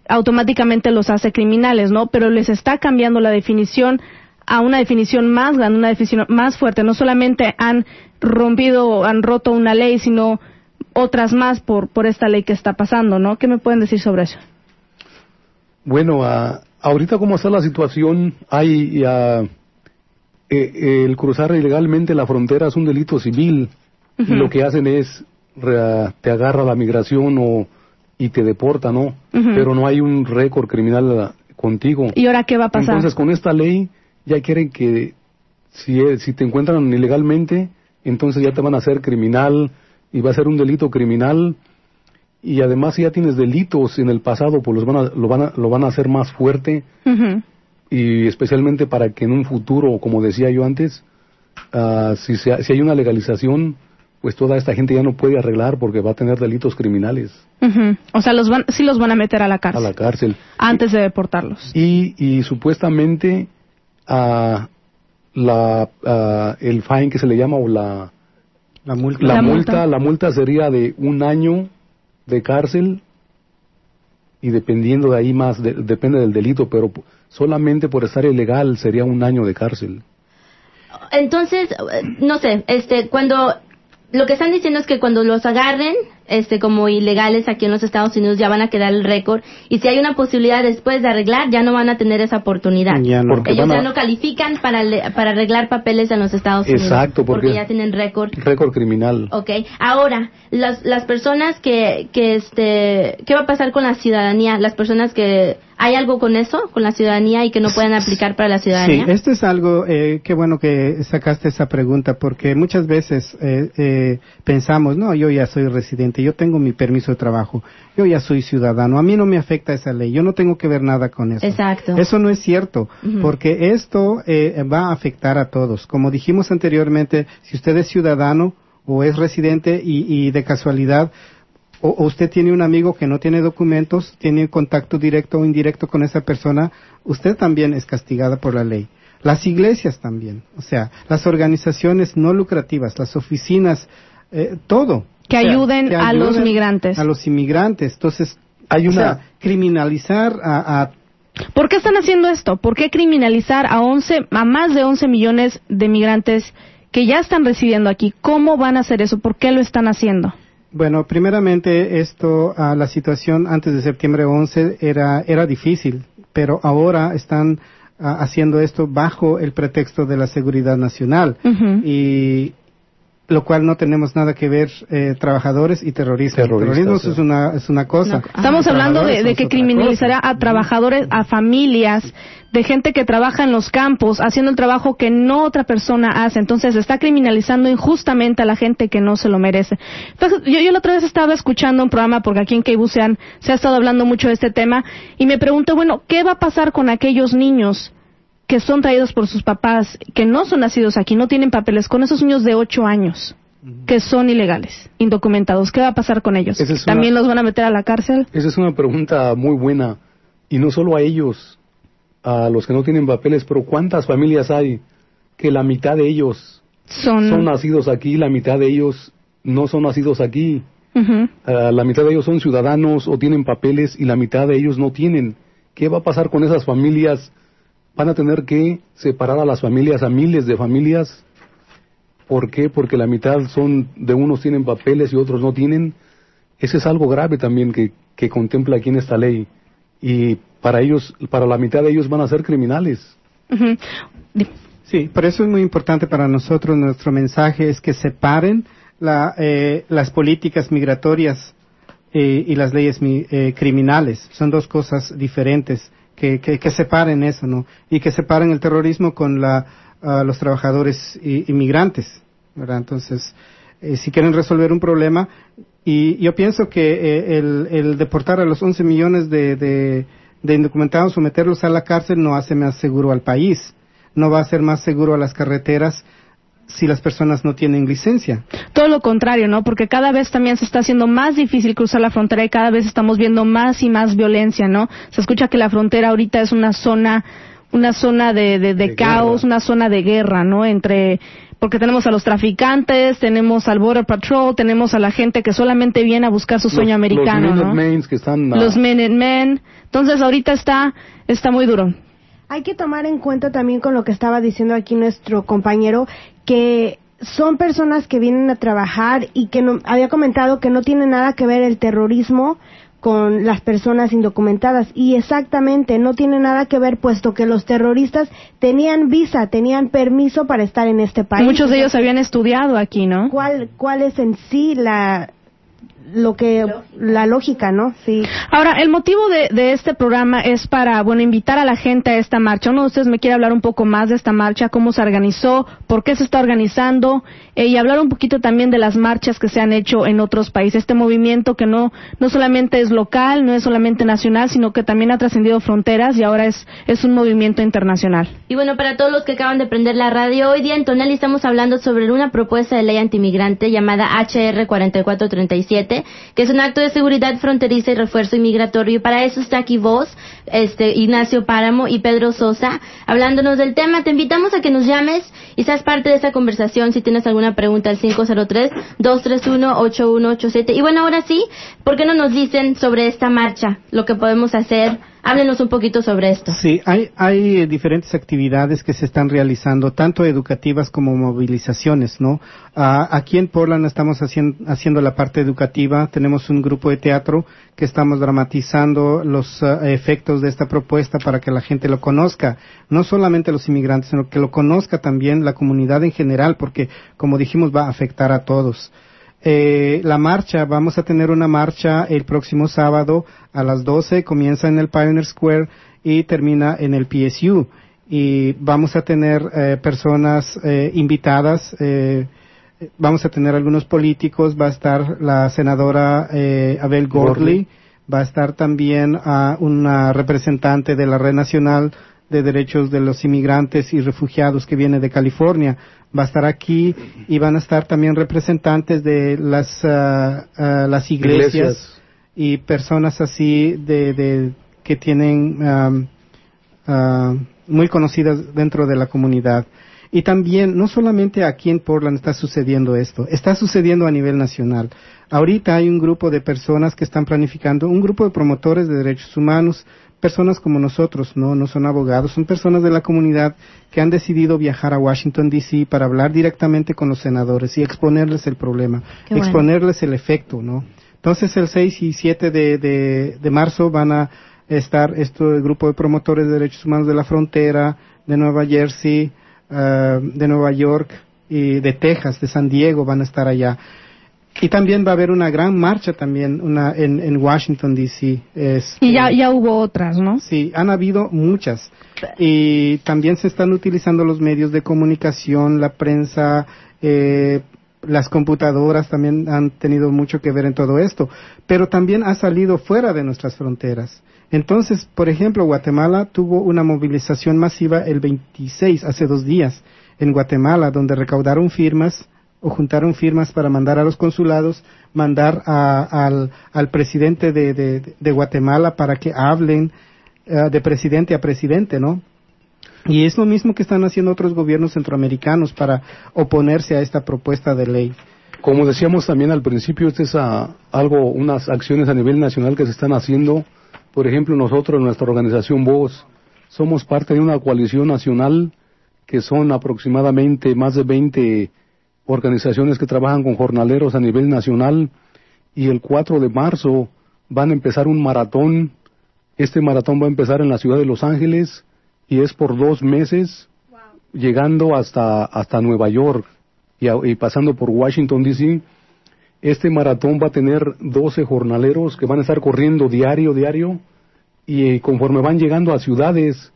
automáticamente los hace criminales, ¿no? Pero les está cambiando la definición a una definición más grande, una definición más fuerte. No solamente han rompido, han roto una ley, sino otras más por por esta ley que está pasando, ¿no? ¿Qué me pueden decir sobre eso? Bueno, uh, ahorita como está la situación, hay uh, eh, el cruzar ilegalmente la frontera es un delito civil. Uh-huh. Y lo que hacen es uh, te agarra la migración o y te deporta, ¿no? Uh-huh. Pero no hay un récord criminal uh, contigo. ¿Y ahora qué va a pasar? Entonces con esta ley ya quieren que si, si te encuentran ilegalmente, entonces ya te van a hacer criminal y va a ser un delito criminal, y además si ya tienes delitos en el pasado, pues los van a, lo, van a, lo van a hacer más fuerte, uh-huh. y especialmente para que en un futuro, como decía yo antes, uh, si, se, si hay una legalización, pues toda esta gente ya no puede arreglar porque va a tener delitos criminales. Uh-huh. O sea, los van, sí los van a meter a la cárcel. A la cárcel. Antes de deportarlos. Y, y supuestamente uh, la, uh, el fine que se le llama o la la multa la, la multa, multa la multa sería de un año de cárcel y dependiendo de ahí más de, depende del delito, pero solamente por estar ilegal sería un año de cárcel. Entonces, no sé, este cuando lo que están diciendo es que cuando los agarren este como ilegales aquí en los Estados Unidos ya van a quedar el récord, y si hay una posibilidad después de arreglar ya no van a tener esa oportunidad. Ya no. Ellos ya a... no califican para le... para arreglar papeles en los Estados Unidos. Exacto, porque, porque ya tienen récord. Récord criminal. Okay. Ahora, las las personas que que este ¿qué va a pasar con la ciudadanía? Las personas que ¿hay algo con eso, con la ciudadanía y que no pueden aplicar para la ciudadanía? Sí, esto es algo, eh, qué bueno que sacaste esa pregunta, porque muchas veces eh, eh, pensamos, no, yo ya soy residente, yo tengo mi permiso de trabajo, yo ya soy ciudadano, a mí no me afecta esa ley, yo no tengo que ver nada con eso. Exacto. Eso no es cierto, uh-huh. porque esto eh, va a afectar a todos. Como dijimos anteriormente, si usted es ciudadano o es residente y, y de casualidad, o, o usted tiene un amigo que no tiene documentos, tiene contacto directo o indirecto con esa persona, usted también es castigada por la ley. Las iglesias también, o sea, las organizaciones no lucrativas, las oficinas, eh, todo. Que, o sea, ayuden que ayuden a los migrantes. A los inmigrantes. Entonces, hay una... O sea, criminalizar a, a... ¿Por qué están haciendo esto? ¿Por qué criminalizar a once, a más de once millones de migrantes que ya están residiendo aquí? ¿Cómo van a hacer eso? ¿Por qué lo están haciendo? Bueno, primeramente esto, uh, la situación antes de septiembre once era era difícil, pero ahora están uh, haciendo esto bajo el pretexto de la seguridad nacional, uh-huh. y lo cual no tenemos nada que ver eh, trabajadores y terroristas. Terrorismo es una es una cosa. No. Estamos hablando de, de que criminalizará a trabajadores, a familias, de gente que trabaja en los campos, haciendo el trabajo que no otra persona hace. Entonces está criminalizando injustamente a la gente que no se lo merece. Entonces, yo, yo la otra vez estaba escuchando un programa, porque aquí en K B U se, han, se ha estado hablando mucho de este tema, y me pregunto, bueno, ¿qué va a pasar con aquellos niños que son traídos por sus papás, que no son nacidos aquí, no tienen papeles, con esos niños de ocho años, uh-huh. que son ilegales, indocumentados? ¿Qué va a pasar con ellos? Es ¿También una, los van a meter a la cárcel? Esa es una pregunta muy buena, y no solo a ellos, a los que no tienen papeles, pero ¿cuántas familias hay que la mitad de ellos son, son nacidos aquí, la mitad de ellos no son nacidos aquí? Uh-huh. Uh, la mitad de ellos son ciudadanos o tienen papeles y la mitad de ellos no tienen. ¿Qué va a pasar con esas familias? Van a tener que separar a las familias, a miles de familias. ¿Por qué? Porque la mitad son de unos tienen papeles y otros no tienen. Ese es algo grave también que, que contempla aquí en esta ley. Y para ellos, para la mitad de ellos van a ser criminales. Uh-huh. Sí, por eso es muy importante para nosotros, nuestro mensaje es que separen la, eh, las políticas migratorias eh, y las leyes mi, eh, criminales. Son dos cosas diferentes. Que, que, que separen eso, ¿no? Y que separen el terrorismo con la, uh, los trabajadores i, inmigrantes, ¿verdad? Entonces, eh, si quieren resolver un problema, y yo pienso que eh, el, el deportar a los once millones de, de, de indocumentados o meterlos a la cárcel no hace más seguro al país, no va a hacer más seguro a las carreteras si las personas no tienen licencia. Todo lo contrario, ¿no? Porque cada vez también se está haciendo más difícil cruzar la frontera y cada vez estamos viendo más y más violencia, ¿no? Se escucha que la frontera ahorita es una zona, una zona de, de, de, de caos, guerra. Una zona de guerra, ¿no? Entre porque tenemos a los traficantes, tenemos al Border Patrol, tenemos a la gente que solamente viene a buscar su sueño los, americano, los ¿no? Minutemen que están, uh... Los Minutemen. Entonces ahorita está, está muy duro. Hay que tomar en cuenta también con lo que estaba diciendo aquí nuestro compañero, que son personas que vienen a trabajar y que no, había comentado que no tiene nada que ver el terrorismo con las personas indocumentadas, y exactamente no tiene nada que ver, puesto que los terroristas tenían visa, tenían permiso para estar en este país. Muchos de ellos habían estudiado aquí, ¿no? ¿Cuál, cuál es en sí la lo que la lógica, ¿no? Sí. Ahora, el motivo de, de este programa es para, bueno, invitar a la gente a esta marcha. Uno de ustedes me quiere hablar un poco más de esta marcha, cómo se organizó, por qué se está organizando, eh, y hablar un poquito también de las marchas que se han hecho en otros países. Este movimiento que no no solamente es local, no es solamente nacional, sino que también ha trascendido fronteras y ahora es es un movimiento internacional. Y bueno, para todos los que acaban de prender la radio, hoy día en Tonali estamos hablando sobre una propuesta de ley antimigrante llamada H R cuarenta y cuatro treinta y siete, que es un acto de seguridad fronteriza y refuerzo inmigratorio, y para eso está aquí vos, este, Ignacio Páramo y Pedro Sosa, hablándonos del tema. Te invitamos a que nos llames y seas parte de esta conversación si tienes alguna pregunta al cinco cero tres, dos tres uno, ocho uno ocho siete. Y bueno, ahora sí, ¿por qué no nos dicen sobre esta marcha, lo que podemos hacer? Háblenos un poquito sobre esto. Sí, hay, hay diferentes actividades que se están realizando, tanto educativas como movilizaciones, ¿no? Uh, aquí en Portland estamos haciendo, haciendo la parte educativa, tenemos un grupo de teatro que estamos dramatizando los uh, efectos de esta propuesta para que la gente lo conozca, no solamente los inmigrantes, sino que lo conozca también la comunidad en general, porque, como dijimos, va a afectar a todos. Eh, la marcha, vamos a tener una marcha el próximo sábado a las doce, comienza en el Pioneer Square y termina en el P S U, y vamos a tener eh, personas eh, invitadas, eh, vamos a tener algunos políticos, va a estar la senadora eh, Abel Gordley, va a estar también uh, una representante de la Red Nacional de Derechos de los Inmigrantes y Refugiados que viene de California, va a estar aquí, y van a estar también representantes de las uh, uh, las iglesias, iglesias y personas así de, de que tienen um, uh, muy conocidas dentro de la comunidad. Y también, no solamente aquí en Portland está sucediendo esto, está sucediendo a nivel nacional. Ahorita hay un grupo de personas que están planificando, un grupo de promotores de derechos humanos, personas como nosotros, no, no son abogados, son personas de la comunidad que han decidido viajar a Washington D C para hablar directamente con los senadores y exponerles el problema, Qué exponerles bueno. el efecto, ¿no? Entonces el seis y siete de, de, de marzo van a estar este grupo de promotores de derechos humanos de la frontera, de Nueva Jersey, uh, de Nueva York y de Texas, de San Diego, van a estar allá. Y también va a haber una gran marcha también una en, en Washington D C. Es, y ya, ya hubo otras, ¿no? Sí, han habido muchas. Y también se están utilizando los medios de comunicación, la prensa, eh, las computadoras también han tenido mucho que ver en todo esto. Pero también ha salido fuera de nuestras fronteras. Entonces, por ejemplo, Guatemala tuvo una movilización masiva el veintiséis, hace dos días, en Guatemala, donde recaudaron firmas o juntaron firmas para mandar a los consulados, mandar a, al, al presidente de, de, de Guatemala para que hablen uh, de presidente a presidente, ¿no? Y es lo mismo que están haciendo otros gobiernos centroamericanos para oponerse a esta propuesta de ley. Como decíamos también al principio, este es a, algo, unas acciones a nivel nacional que se están haciendo. Por ejemplo, nosotros, nuestra organización Voz, somos parte de una coalición nacional que son aproximadamente más de veinte organizaciones que trabajan con jornaleros a nivel nacional, y el cuatro de marzo van a empezar un maratón. Este maratón va a empezar en la ciudad de Los Ángeles y es por dos meses, wow. llegando hasta hasta Nueva York y, a, y pasando por Washington D C. Este maratón va a tener doce jornaleros que van a estar corriendo diario, diario, y eh, conforme van llegando a ciudades,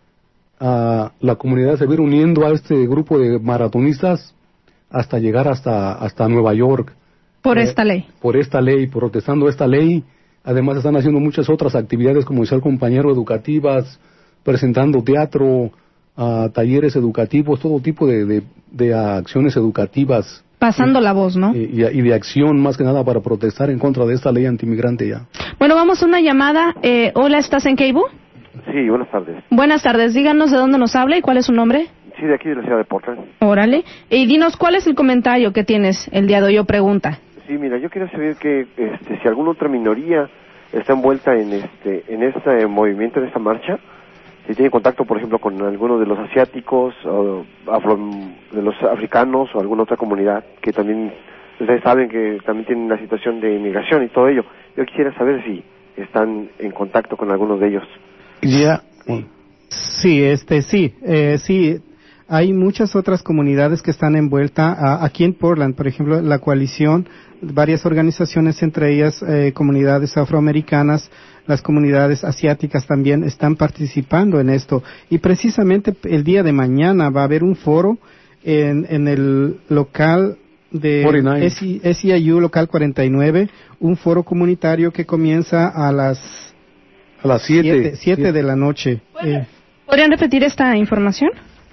a la comunidad se va a ir uniendo a este grupo de maratonistas hasta llegar hasta hasta Nueva York. Por eh, esta ley. Por esta ley, protestando esta ley. Además están haciendo muchas otras actividades, como decía el compañero, educativas, presentando teatro, uh, talleres educativos, todo tipo de, de, de acciones educativas. Pasando la voz, ¿no? Y, y, y de acción, más que nada, para protestar en contra de esta ley antimigrante ya. Bueno, vamos a una llamada. Eh, hola, ¿estás en Cable? Sí, buenas tardes. Buenas tardes. Díganos de dónde nos habla y cuál es su nombre. Sí, Sí, de aquí de la ciudad de Portland. Órale. Y dinos, ¿cuál es el comentario que tienes el día de hoy o pregunta? Sí, mira, yo quería saber que este, si alguna otra minoría está envuelta en este en este movimiento, en esta marcha, si tiene contacto, por ejemplo, con alguno de los asiáticos, o afro, de los africanos o alguna otra comunidad que también, ustedes saben que también tienen una situación de inmigración y todo ello. Yo quisiera saber si están en contacto con algunos de ellos. Ya. Sí. sí, este, sí, eh, sí. Hay muchas otras comunidades que están envueltas. A, aquí en Portland, por ejemplo, la coalición, varias organizaciones, entre ellas eh, comunidades afroamericanas, las comunidades asiáticas también están participando en esto. Y precisamente el día de mañana va a haber un foro en, en el local de S I A U local cuarenta y nueve, un foro comunitario que comienza a las a las siete, siete de la noche. Eh, ¿Podrían repetir esta información?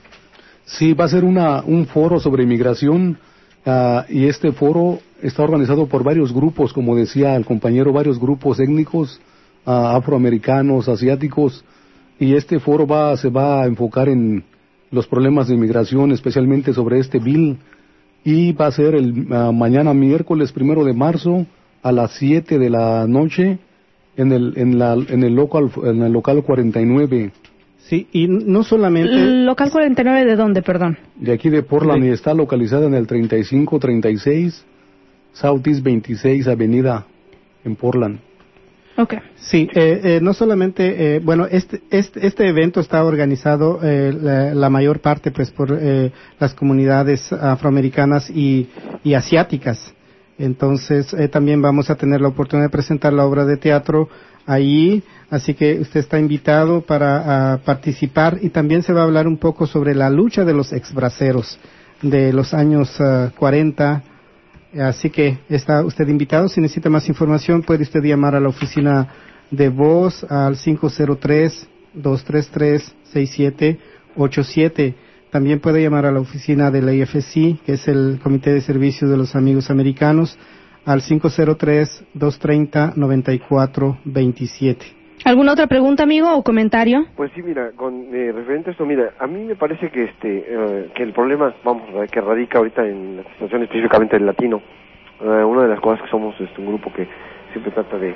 Sí, va a ser una, un foro sobre inmigración uh, y este foro está organizado por varios grupos, como decía el compañero, varios grupos étnicos, uh, afroamericanos, asiáticos, y este foro va, se va a enfocar en los problemas de inmigración, especialmente sobre este bill, y va a ser el uh, mañana miércoles primero de marzo a las siete de la noche en el, en la, en el local, en el local cuarenta y nueve. Sí, y no solamente... ¿Local cuarenta y nueve de dónde, perdón? De aquí de Portland, y está localizada en el treinta y cinco treinta y seis Southeast veintiséis Avenida en Portland. Okay. Sí, eh, eh, no solamente, eh, bueno, este, este este evento está organizado eh, la, la mayor parte pues por eh, las comunidades afroamericanas y, y asiáticas. Entonces eh, también vamos a tener la oportunidad de presentar la obra de teatro allí, así que usted está invitado para uh, participar, y también se va a hablar un poco sobre la lucha de los exbraceros de los años uh, cuarenta, así que está usted invitado. Si necesita más información puede usted llamar a la oficina de voz al cinco cero tres, dos tres tres, seis siete ocho siete. También puede llamar a la oficina de la I F C, que es el Comité de Servicios de los Amigos Americanos, al cinco cero tres, dos tres cero, nueve cuatro dos siete. ¿Alguna otra pregunta, amigo, o comentario? Pues sí, mira, con eh, referente a esto, mira, a mí me parece que este eh, que el problema, vamos, que radica ahorita en la situación específicamente del latino. Eh, una de las cosas que somos este, un grupo que siempre trata de...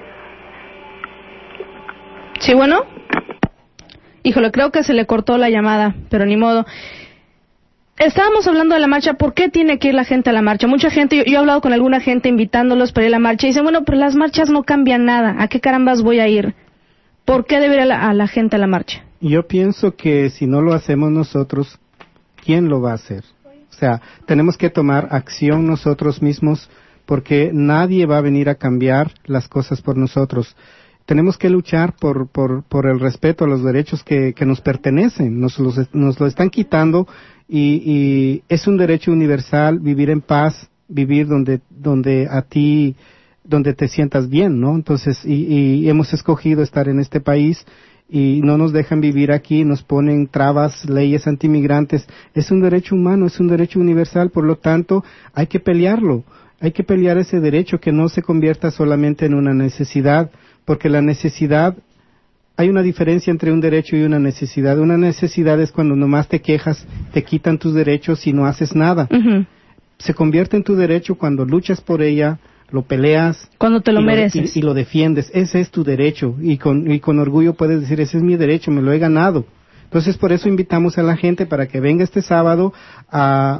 Sí, bueno. Híjole, creo que se le cortó la llamada, pero ni modo. Estábamos hablando de la marcha. ¿Por qué tiene que ir la gente a la marcha? Mucha gente, yo, yo he hablado con alguna gente invitándolos para ir a la marcha y dicen, bueno, pero las marchas no cambian nada. ¿A qué carambas voy a ir? ¿Por qué debe ir a la, a la gente a la marcha? Yo pienso que si no lo hacemos nosotros, ¿quién lo va a hacer? O sea, tenemos que tomar acción nosotros mismos, porque nadie va a venir a cambiar las cosas por nosotros. Tenemos que luchar por, por, por el respeto a los derechos que, que nos pertenecen. Nos, los, nos lo están quitando, y, y es un derecho universal vivir en paz, vivir donde, donde a ti, donde te sientas bien, ¿no? Entonces, y, y hemos escogido estar en este país y no nos dejan vivir aquí, nos ponen trabas, leyes antimigrantes. Es un derecho humano, es un derecho universal, por lo tanto, hay que pelearlo. Hay que pelear ese derecho, que no se convierta solamente en una necesidad, porque la necesidad, hay una diferencia entre un derecho y una necesidad. Una necesidad es cuando nomás te quejas, te quitan tus derechos y no haces nada. Uh-huh. Se convierte en tu derecho cuando luchas por ella, lo peleas. Cuando te lo y mereces. Lo, y, y lo defiendes. Ese es tu derecho. Y con, y con orgullo puedes decir, ese es mi derecho, me lo he ganado. Entonces, por eso invitamos a la gente para que venga este sábado a...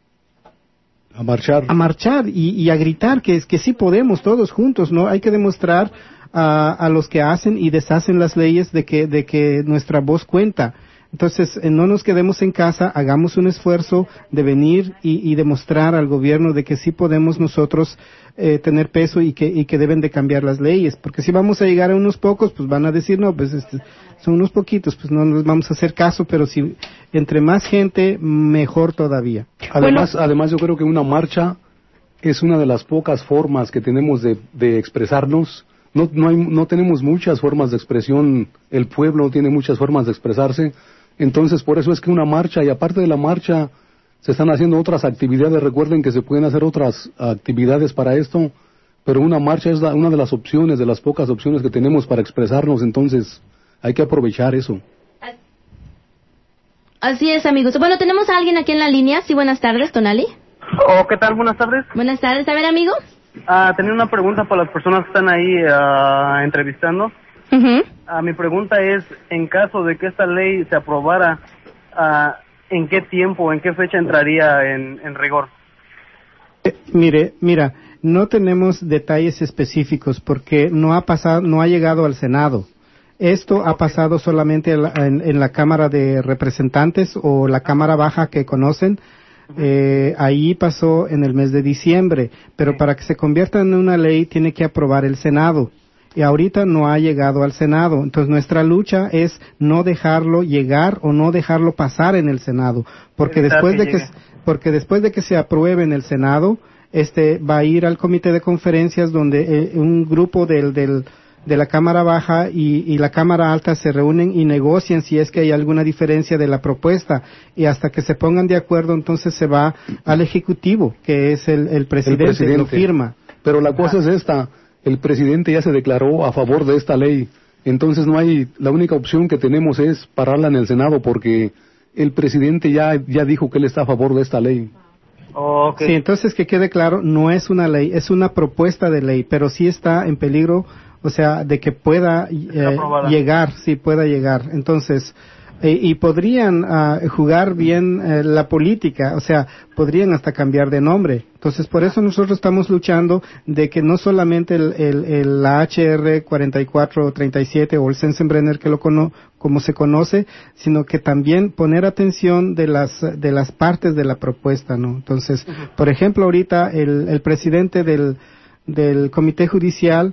A marchar. A marchar y, y a gritar que, que sí podemos todos juntos, ¿no? Hay que demostrar a, a los que hacen y deshacen las leyes de que, de que nuestra voz cuenta. Entonces, eh, no nos quedemos en casa, hagamos un esfuerzo de venir y, y demostrar al gobierno de que sí podemos nosotros eh, tener peso y que, y que deben de cambiar las leyes. Porque si vamos a llegar a unos pocos, pues van a decir, no, pues este, son unos poquitos, pues no nos vamos a hacer caso, pero si entre más gente, mejor todavía. Además, bueno, además yo creo que una marcha es una de las pocas formas que tenemos de, de expresarnos. No, no, hay, no tenemos muchas formas de expresión, el pueblo no tiene muchas formas de expresarse, entonces por eso es que una marcha, y aparte de la marcha, se están haciendo otras actividades. Recuerden que se pueden hacer otras actividades para esto, pero una marcha es la, una de las opciones, de las pocas opciones que tenemos para expresarnos, entonces hay que aprovechar eso. Así es, amigos. Bueno, tenemos a alguien aquí en la línea. Sí, buenas tardes, Tonali. Oh, ¿qué tal? Buenas tardes. Buenas tardes. A ver, amigo. Ah, tenía una pregunta para las personas que están ahí uh, entrevistando. Uh-huh. Uh, mi pregunta es, en caso de que esta ley se aprobara, uh, ¿en qué tiempo, en qué fecha entraría en, en rigor? Eh, mire, mira, no tenemos detalles específicos porque no ha pasado, no ha llegado al Senado. Esto ha pasado solamente en la, en, en la Cámara de Representantes o la Cámara Baja que conocen. Eh, ahí pasó en el mes de diciembre, pero para que se convierta en una ley tiene que aprobar el Senado. Y ahorita no ha llegado al Senado. Entonces nuestra lucha es no dejarlo llegar o no dejarlo pasar en el Senado, porque después de que porque después de que se apruebe en el Senado, este va a ir al comité de conferencias donde eh, un grupo del del de la Cámara Baja y, y la Cámara Alta se reúnen y negocian si es que hay alguna diferencia de la propuesta, y hasta que se pongan de acuerdo entonces se va al Ejecutivo, que es el, el presidente, el presidente. Lo firma. Pero la cosa ah. es esta, el presidente ya se declaró a favor de esta ley, entonces no hay, la única opción que tenemos es pararla en el Senado porque el presidente ya, ya dijo que él está a favor de esta ley. Oh, okay. Sí, entonces que quede claro, no es una ley, es una propuesta de ley, pero sí está en peligro. O sea, de que pueda eh, llegar, sí, pueda llegar. Entonces, eh, y podrían uh, jugar bien eh, la política, o sea, podrían hasta cambiar de nombre. Entonces, por eso nosotros estamos luchando de que no solamente el, el, el la H R cuarenta y cuatro treinta y siete o el Sensenbrenner, que lo cono, como se conoce, sino que también poner atención de las de las partes de la propuesta, ¿no? Entonces, uh-huh. por ejemplo, ahorita el, el presidente del del Comité Judicial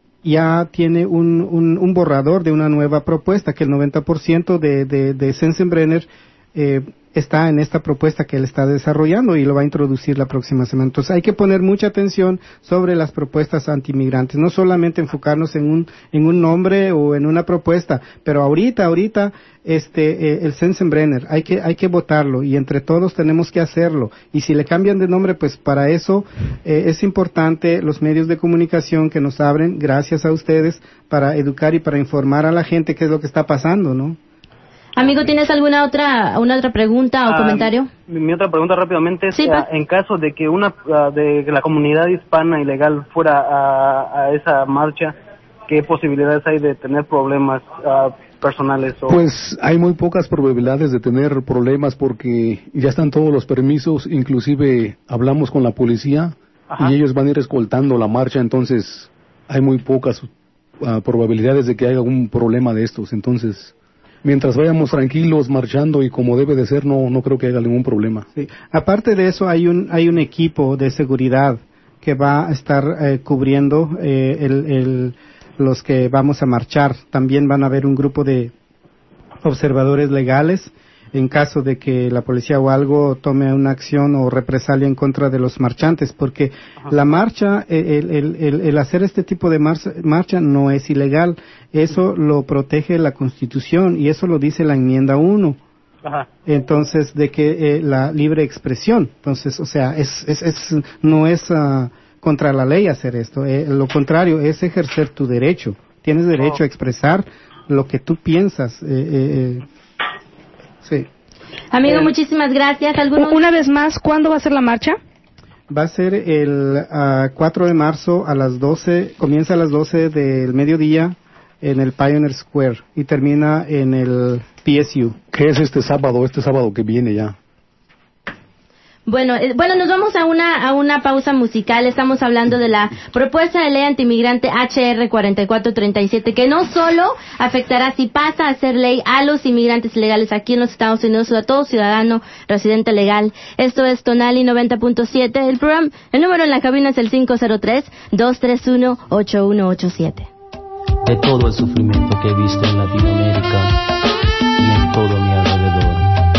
ya tiene un, un, un borrador de una nueva propuesta, que el noventa por ciento de, de, de Sensenbrenner eh, está en esta propuesta que él está desarrollando y lo va a introducir la próxima semana. Entonces hay que poner mucha atención sobre las propuestas antimigrantes, no solamente enfocarnos en un, en un nombre o en una propuesta, pero ahorita, ahorita, este, eh, el Sensenbrenner, hay que, hay que votarlo y entre todos tenemos que hacerlo. Y si le cambian de nombre, pues para eso eh, es importante los medios de comunicación que nos abren, gracias a ustedes, para educar y para informar a la gente qué es lo que está pasando, ¿no? Amigo, ¿tienes alguna otra una otra pregunta o uh, comentario? Mi, mi otra pregunta rápidamente es, ¿Sí, uh, en caso de que una uh, de que la comunidad hispana ilegal fuera a, a esa marcha, ¿qué posibilidades hay de tener problemas uh, personales? O... Pues hay muy pocas probabilidades de tener problemas porque ya están todos los permisos, inclusive hablamos con la policía. Ajá. Y ellos van a ir escoltando la marcha, entonces hay muy pocas uh, probabilidades de que haya algún problema de estos, entonces... Mientras vayamos tranquilos, marchando y como debe de ser, no no creo que haya ningún problema. Sí. Aparte de eso, hay un hay un equipo de seguridad que va a estar eh, cubriendo eh, el, el, los que vamos a marchar. También van a haber un grupo de observadores legales en caso de que la policía o algo tome una acción o represalia en contra de los marchantes, porque Ajá. la marcha, el, el, el, el hacer este tipo de marcha, marcha no es ilegal, eso lo protege la Constitución y eso lo dice la enmienda uno. Ajá. Entonces, de que eh, la libre expresión, entonces, o sea, es, es, es no es uh, contra la ley hacer esto, eh, lo contrario, es ejercer tu derecho, tienes derecho oh. a expresar lo que tú piensas, eh, eh, sí. Amigo, eh, muchísimas gracias. ¿Alguno? Una vez más, ¿cuándo va a ser la marcha? Va a ser el uh, cuatro de marzo a las doce, comienza a las doce del mediodía en el Pioneer Square y termina en el P S U. ¿Qué es este sábado, este sábado que viene ya? Bueno, eh, bueno, nos vamos a una a una pausa musical. Estamos hablando de la propuesta de ley antimigrante H R cuarenta y cuatro treinta y siete, que no solo afectará, si pasa a ser ley, a los inmigrantes ilegales aquí en los Estados Unidos, sino a todo ciudadano residente legal. Esto es Tonali noventa punto siete. El programa, el número en la cabina es el cinco cero tres, dos tres uno, ocho uno ocho siete. De todo el sufrimiento que he visto en Latinoamérica y en todo mi alrededor,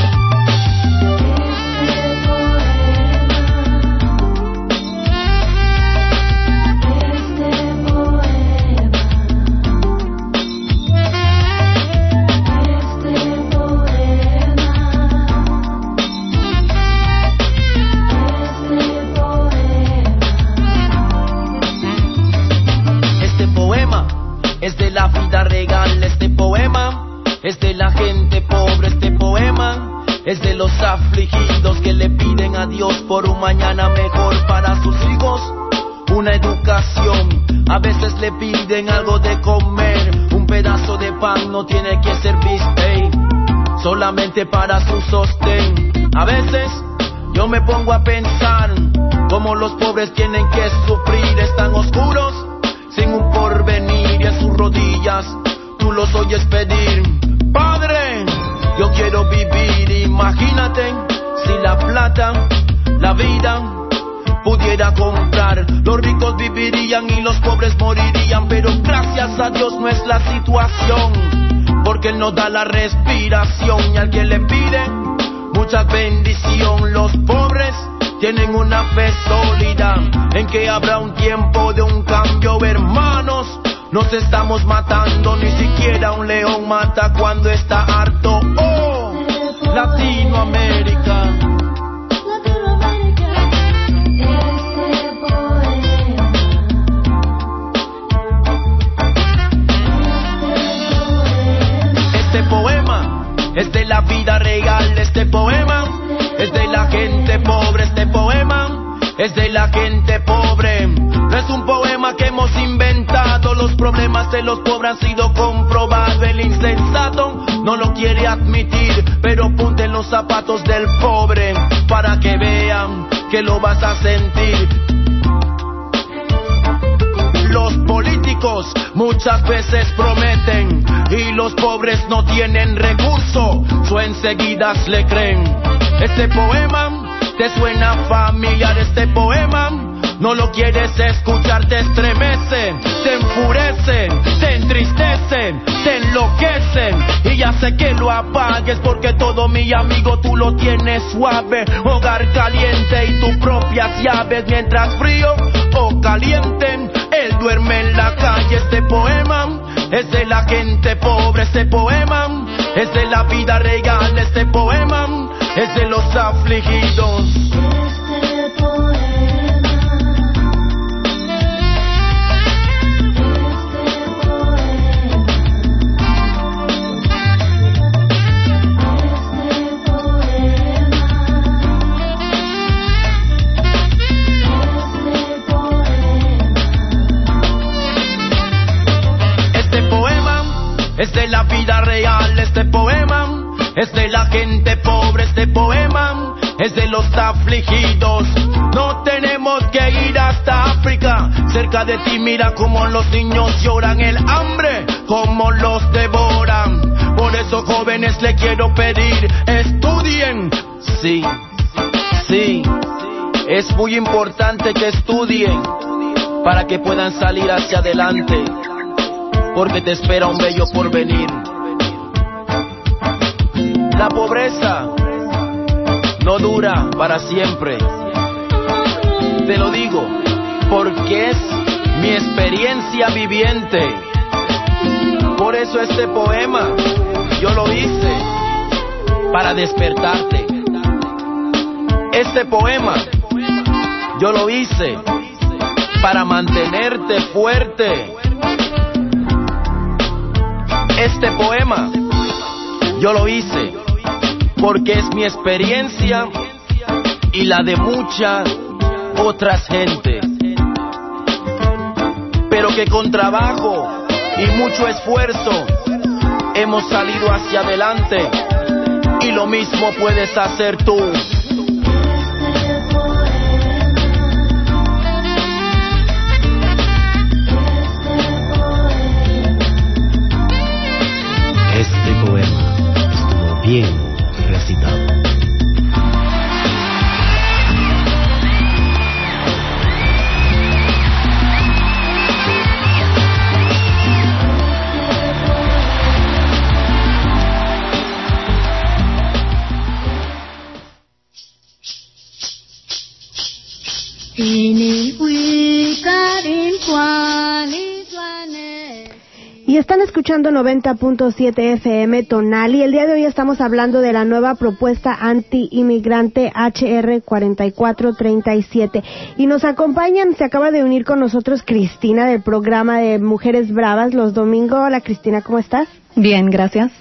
es de la vida real, este poema es de la gente pobre, este poema es de los afligidos que le piden a Dios por un mañana mejor para sus hijos, una educación. A veces le piden algo de comer, un pedazo de pan no tiene que ser bistec, solamente para su sostén. A veces yo me pongo a pensar cómo los pobres tienen que sufrir, están oscuros sin un porvenir y en sus rodillas tú los oyes pedir: Padre, yo quiero vivir. Imagínate si la plata, la vida pudiera comprar, los ricos vivirían y los pobres morirían, pero gracias a Dios no es la situación, porque Él nos da la respiración y al que le pide mucha bendición. Los pobres tienen una fe sólida en que habrá un tiempo de un cambio, hermanos. Nos estamos matando, ni siquiera un león mata cuando está harto. Oh, Latinoamérica. Este poema es de la vida real, este poema es de la gente pobre, este poema es de la gente pobre. No es un poema que hemos inventado, los problemas de los pobres han sido comprobados. El insensato no lo quiere admitir, pero ponte en los zapatos del pobre para que vean que lo vas a sentir. Los políticos muchas veces prometen y los pobres no tienen recurso, o enseguida le creen. Este poema te suena familiar, este poema no lo quieres escuchar, te estremece, te enfurece, te entristece, te enloquece y ya sé que lo apagues porque todo, mi amigo, tú lo tienes suave. Hogar caliente y tus propias llaves, mientras frío o caliente él duerme en la calle. Este poema es de la gente pobre, este poema es de la vida real, este poema es de los afligidos. Este poema, es de la vida real, este poema es de la gente pobre, este poema es de los afligidos. No tenemos que ir hasta África, cerca de ti mira como los niños lloran, el hambre como los devoran. Por eso, jóvenes, le quiero pedir, estudien. Sí, sí, es muy importante que estudien para que puedan salir hacia adelante, porque te espera un bello porvenir. La pobreza no dura para siempre. Te lo digo porque es mi experiencia viviente. Por eso este poema yo lo hice para despertarte. Este poema yo lo hice para mantenerte fuerte. Este poema yo lo hice porque es mi experiencia y la de muchas otras gentes, pero que con trabajo y mucho esfuerzo hemos salido hacia adelante, y lo mismo puedes hacer tú. Este poema estuvo bien recitado. Y están escuchando noventa punto siete F M Tonali. El día de hoy estamos hablando de la nueva propuesta anti-inmigrante H R cuatro cuatro tres siete. Y nos acompañan, se acaba de unir con nosotros Cristina del programa de Mujeres Bravas los domingos. Hola Cristina, ¿cómo estás? Bien, gracias.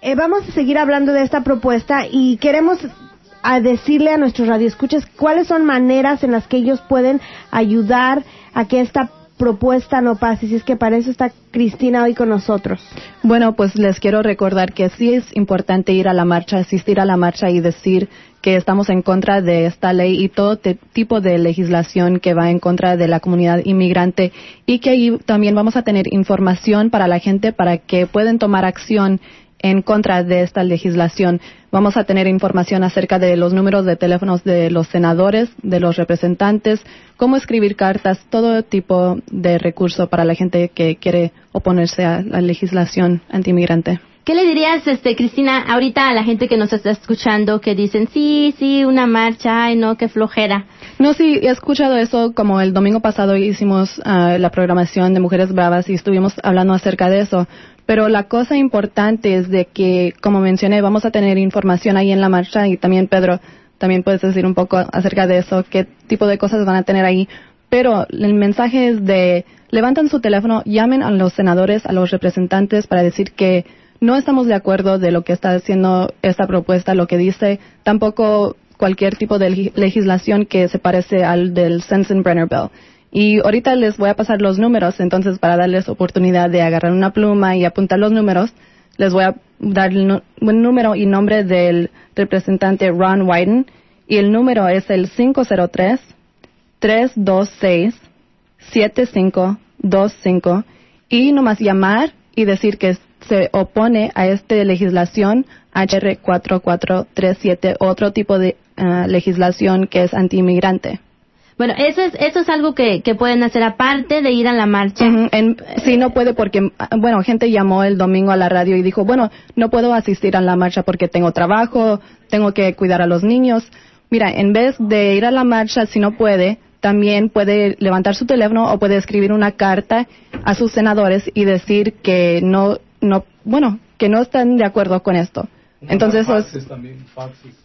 eh, vamos a seguir hablando de esta propuesta y queremos a decirle a nuestros radioescuchas cuáles son maneras en las que ellos pueden ayudar a que esta propuesta no pase, si es que para eso está Cristina hoy con nosotros. Bueno, pues les quiero recordar que sí es importante ir a la marcha, asistir a la marcha y decir que estamos en contra de esta ley y todo te, tipo de legislación que va en contra de la comunidad inmigrante, y que ahí también vamos a tener información para la gente para que puedan tomar acción en contra de esta legislación. Vamos a tener información acerca de los números de teléfonos de los senadores, de los representantes, cómo escribir cartas, todo tipo de recurso para la gente que quiere oponerse a la legislación antiinmigrante. ¿Qué le dirías, este, Cristina, ahorita a la gente que nos está escuchando, que dicen, sí, sí, una marcha, ay, no, qué flojera? No, sí, he escuchado eso, como el domingo pasado hicimos uh, la programación de Mujeres Bravas y estuvimos hablando acerca de eso. Pero la cosa importante es de que, como mencioné, vamos a tener información ahí en la marcha, y también, Pedro, también puedes decir un poco acerca de eso, qué tipo de cosas van a tener ahí. Pero el mensaje es de, levanten su teléfono, llamen a los senadores, a los representantes para decir que no estamos de acuerdo de lo que está haciendo esta propuesta, lo que dice, tampoco cualquier tipo de legislación que se parece al del Sensenbrenner Bill. Y ahorita les voy a pasar los números, entonces para darles oportunidad de agarrar una pluma y apuntar los números, les voy a dar el número y nombre del representante Ron Wyden, y el número es el cinco cero tres, tres dos seis, siete cinco dos cinco, y nomás llamar y decir que se opone a esta legislación H R cuatro cuatro tres siete, otro tipo de uh, legislación que es antiinmigrante. Bueno, eso es eso es algo que, que pueden hacer aparte de ir a la marcha. Uh-huh. En, sí, no puede porque, bueno, gente llamó el domingo a la radio y dijo, bueno, no puedo asistir a la marcha porque tengo trabajo, tengo que cuidar a los niños. Mira, en vez de ir a la marcha, si no puede, también puede levantar su teléfono o puede escribir una carta a sus senadores y decir que no, no, bueno, que no están de acuerdo con esto. Entonces, faxes, también, faxes.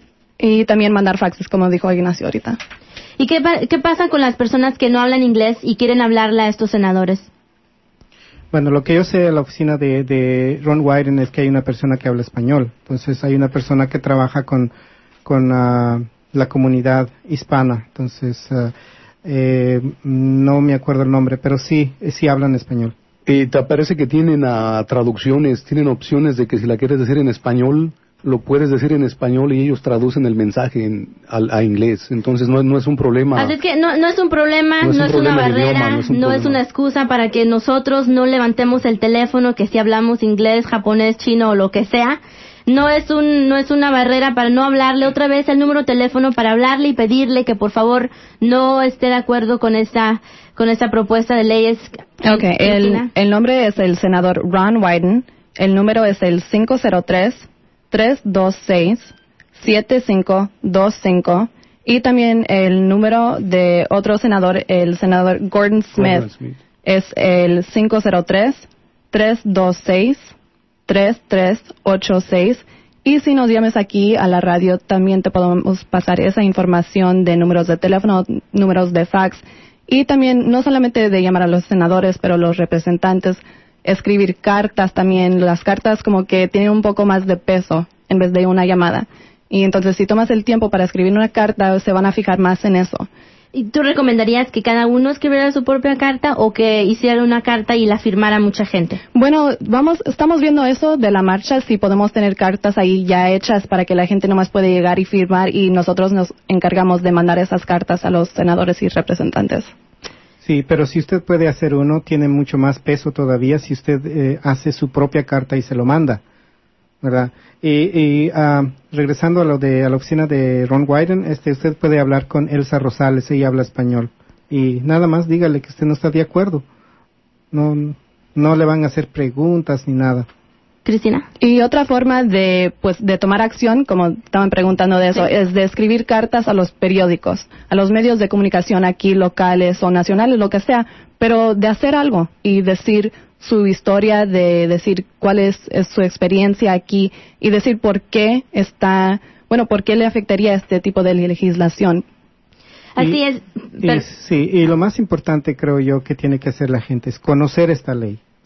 Y también mandar faxes, como dijo Ignacio ahorita. ¿Y qué, qué pasa con las personas que no hablan inglés y quieren hablarle a estos senadores? Bueno, lo que yo sé de la oficina de, de Ron Wyden es que hay una persona que habla español. Entonces hay una persona que trabaja con, con uh, la comunidad hispana. Entonces, uh, eh, no me acuerdo el nombre, pero sí, sí hablan español. ¿Y te parece que tienen uh, traducciones, tienen opciones de que si la quieres decir en español, lo puedes decir en español y ellos traducen el mensaje en, a, a inglés? Entonces no, no es un problema. Así es que no, no es un problema, no es, no es una barrera, idioma, no, es, un no es una excusa para que nosotros no levantemos el teléfono, que si hablamos inglés, japonés, chino o lo que sea, no es un no es una barrera para no hablarle otra vez el número de teléfono para hablarle y pedirle que por favor no esté de acuerdo con esta con esta propuesta de leyes. Okay, el, el nombre es el senador Ron Wyden, el número es el cinco cero tres, tres dos seis, siete cinco dos cinco, y también el número de otro senador, el senador Gordon Smith, Gordon Smith. Es el cinco cero tres, tres dos seis, tres tres ocho seis, y si nos llames aquí a la radio también te podemos pasar esa información de números de teléfono, números de fax, y también no solamente de llamar a los senadores, pero los representantes, escribir cartas también. Las cartas como que tienen un poco más de peso en vez de una llamada. Y entonces si tomas el tiempo para escribir una carta, se van a fijar más en eso. ¿Y tú recomendarías que cada uno escribiera su propia carta o que hiciera una carta y la firmara mucha gente? Bueno, vamos, estamos viendo eso de la marcha, si podemos tener cartas ahí ya hechas para que la gente nomás puede llegar y firmar, y nosotros nos encargamos de mandar esas cartas a los senadores y representantes. Sí, pero si usted puede hacer uno, tiene mucho más peso todavía si usted eh, hace su propia carta y se lo manda, ¿verdad? Y, y uh, regresando a lo de a la oficina de Ron Wyden, este, usted puede hablar con Elsa Rosales, ella habla español, y nada más dígale que usted no está de acuerdo. No, no le van a hacer preguntas ni nada. Cristina. Y otra forma de, pues, de tomar acción, como estaban preguntando de eso, sí, es de escribir cartas a los periódicos, a los medios de comunicación aquí locales o nacionales, lo que sea, pero de hacer algo y decir su historia, de decir cuál es, es su experiencia aquí y decir por qué está, bueno, por qué le afectaría este tipo de legislación. Así y, es. Y, sí, y lo más importante creo yo que tiene que hacer la gente es conocer esta ley,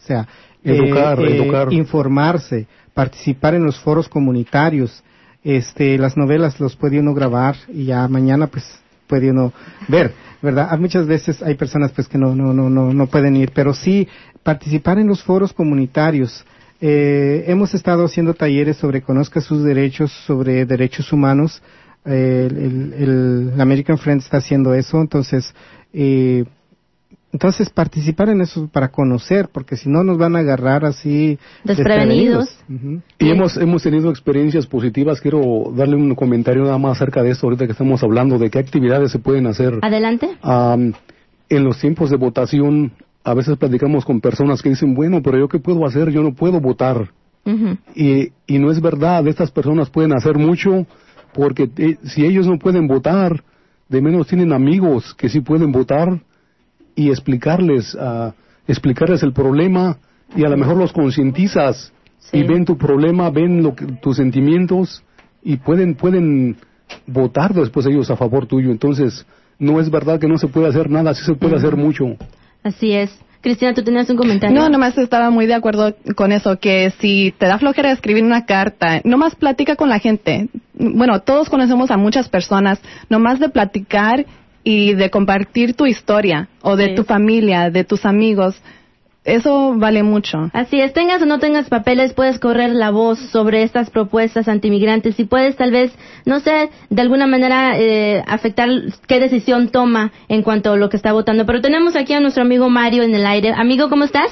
O sea, educar, eh, educar. Eh, informarse, participar en los foros comunitarios. Este, las novelas los puede uno grabar y ya mañana pues puede uno ver, ¿verdad? A muchas veces hay personas pues que no, no, no, no, no pueden ir, pero sí participar en los foros comunitarios. Eh, hemos estado haciendo talleres sobre conozca sus derechos, sobre derechos humanos. Eh, el, el, el American Friends está haciendo eso, entonces, eh, Entonces, participar en eso para conocer, porque si no nos van a agarrar así desprevenidos. desprevenidos. Uh-huh. Y hemos hemos tenido experiencias positivas. Quiero darle un comentario nada más acerca de esto ahorita que estamos hablando, de qué actividades se pueden hacer. Adelante. Um, en los tiempos de votación, a veces platicamos con personas que dicen, bueno, pero ¿yo qué puedo hacer? Yo no puedo votar. Uh-huh. Y, y no es verdad, estas personas pueden hacer mucho, porque eh, si ellos no pueden votar, de menos tienen amigos que sí pueden votar, y explicarles uh, explicarles el problema, y a lo mejor los concientizas, sí. Y ven tu problema, ven lo que, tus sentimientos, y pueden pueden votar después ellos a favor tuyo. Entonces, no es verdad que no se puede hacer nada, sí se puede uh-huh. hacer mucho. Así es. Cristina, ¿tú tenías un comentario? No, nomás estaba muy de acuerdo con eso, que si te da flojera escribir una carta, nomás platica con la gente. Bueno, todos conocemos a muchas personas, nomás de platicar y de compartir tu historia, o de sí. tu familia, de tus amigos, eso vale mucho. Así es, tengas o no tengas papeles, puedes correr la voz sobre estas propuestas antimigrantes y puedes tal vez, no sé, de alguna manera eh, afectar qué decisión toma en cuanto a lo que está votando. Pero tenemos aquí a nuestro amigo Mario en el aire. Amigo, ¿cómo estás?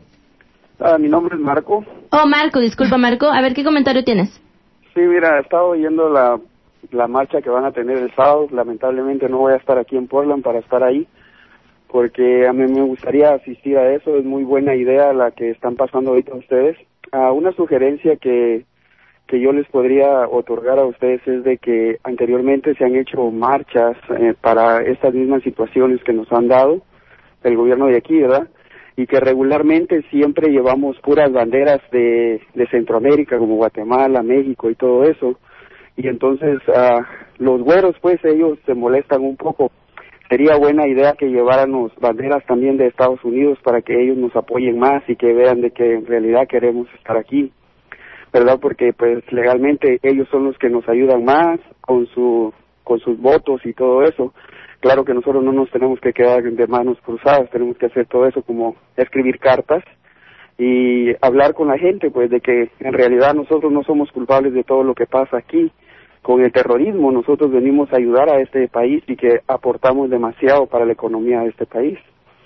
Ah, mi nombre es Marco. Oh, Marco, disculpa Marco. A ver, ¿qué comentario tienes? Sí, mira, he estado oyendo la... la marcha que van a tener el sábado. Lamentablemente no voy a estar aquí en Portland para estar ahí, porque a mí me gustaría asistir a eso. Es muy buena idea la que están pasando ahorita ustedes. Uh, una sugerencia que que yo les podría otorgar a ustedes es de que anteriormente se han hecho marchas eh, para estas mismas situaciones que nos han dado el gobierno de aquí, ¿verdad? Y que regularmente siempre llevamos puras banderas de, de Centroamérica, como Guatemala, México y todo eso. Y entonces uh, los güeros pues ellos se molestan un poco. Sería buena idea que lleváramos banderas también de Estados Unidos para que ellos nos apoyen más y que vean de que en realidad queremos estar aquí, ¿verdad? Porque pues legalmente ellos son los que nos ayudan más con su con sus votos y todo eso. Claro que nosotros no nos tenemos que quedar de manos cruzadas, tenemos que hacer todo eso, como escribir cartas y hablar con la gente, pues de que en realidad nosotros no somos culpables de todo lo que pasa aquí con el terrorismo. Nosotros venimos a ayudar a este país y que aportamos demasiado para la economía de este país.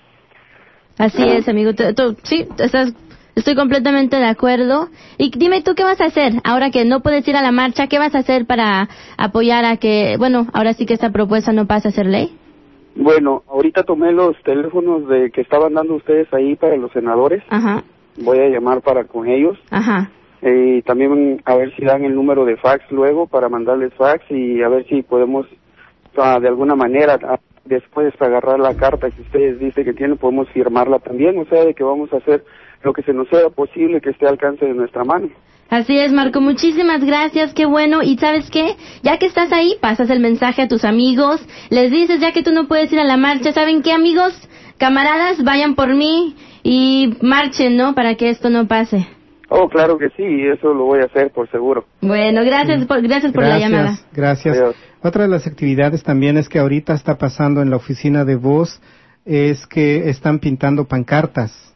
Así ah. es, amigo. Tú, tú, sí, estás, estoy completamente de acuerdo. Y dime tú, ¿qué vas a hacer ahora que no puedes ir a la marcha? ¿Qué vas a hacer para apoyar a que, bueno, ahora sí que esta propuesta no pase a ser ley? Bueno, ahorita tomé los teléfonos de que estaban dando ustedes ahí para los senadores. Ajá. Voy a llamar para con ellos. Ajá. Eh, y también a ver si dan el número de fax luego para mandarles fax y a ver si podemos uh, de alguna manera uh, después agarrar la carta que ustedes dicen que tienen, podemos firmarla también, o sea, de que vamos a hacer lo que se nos sea posible que esté al alcance de nuestra mano. Así es, Marco, muchísimas gracias, qué bueno. Y ¿sabes qué? Ya que estás ahí, pasas el mensaje a tus amigos, les dices, ya que tú no puedes ir a la marcha, ¿saben qué, amigos? Camaradas, vayan por mí y marchen, ¿no? Para que esto no pase. Oh, claro que sí, eso lo voy a hacer por seguro. Bueno, gracias por, gracias por gracias, la llamada. Gracias. Adiós. Otra de las actividades también es que ahorita está pasando en la oficina de Voz, es que están pintando pancartas.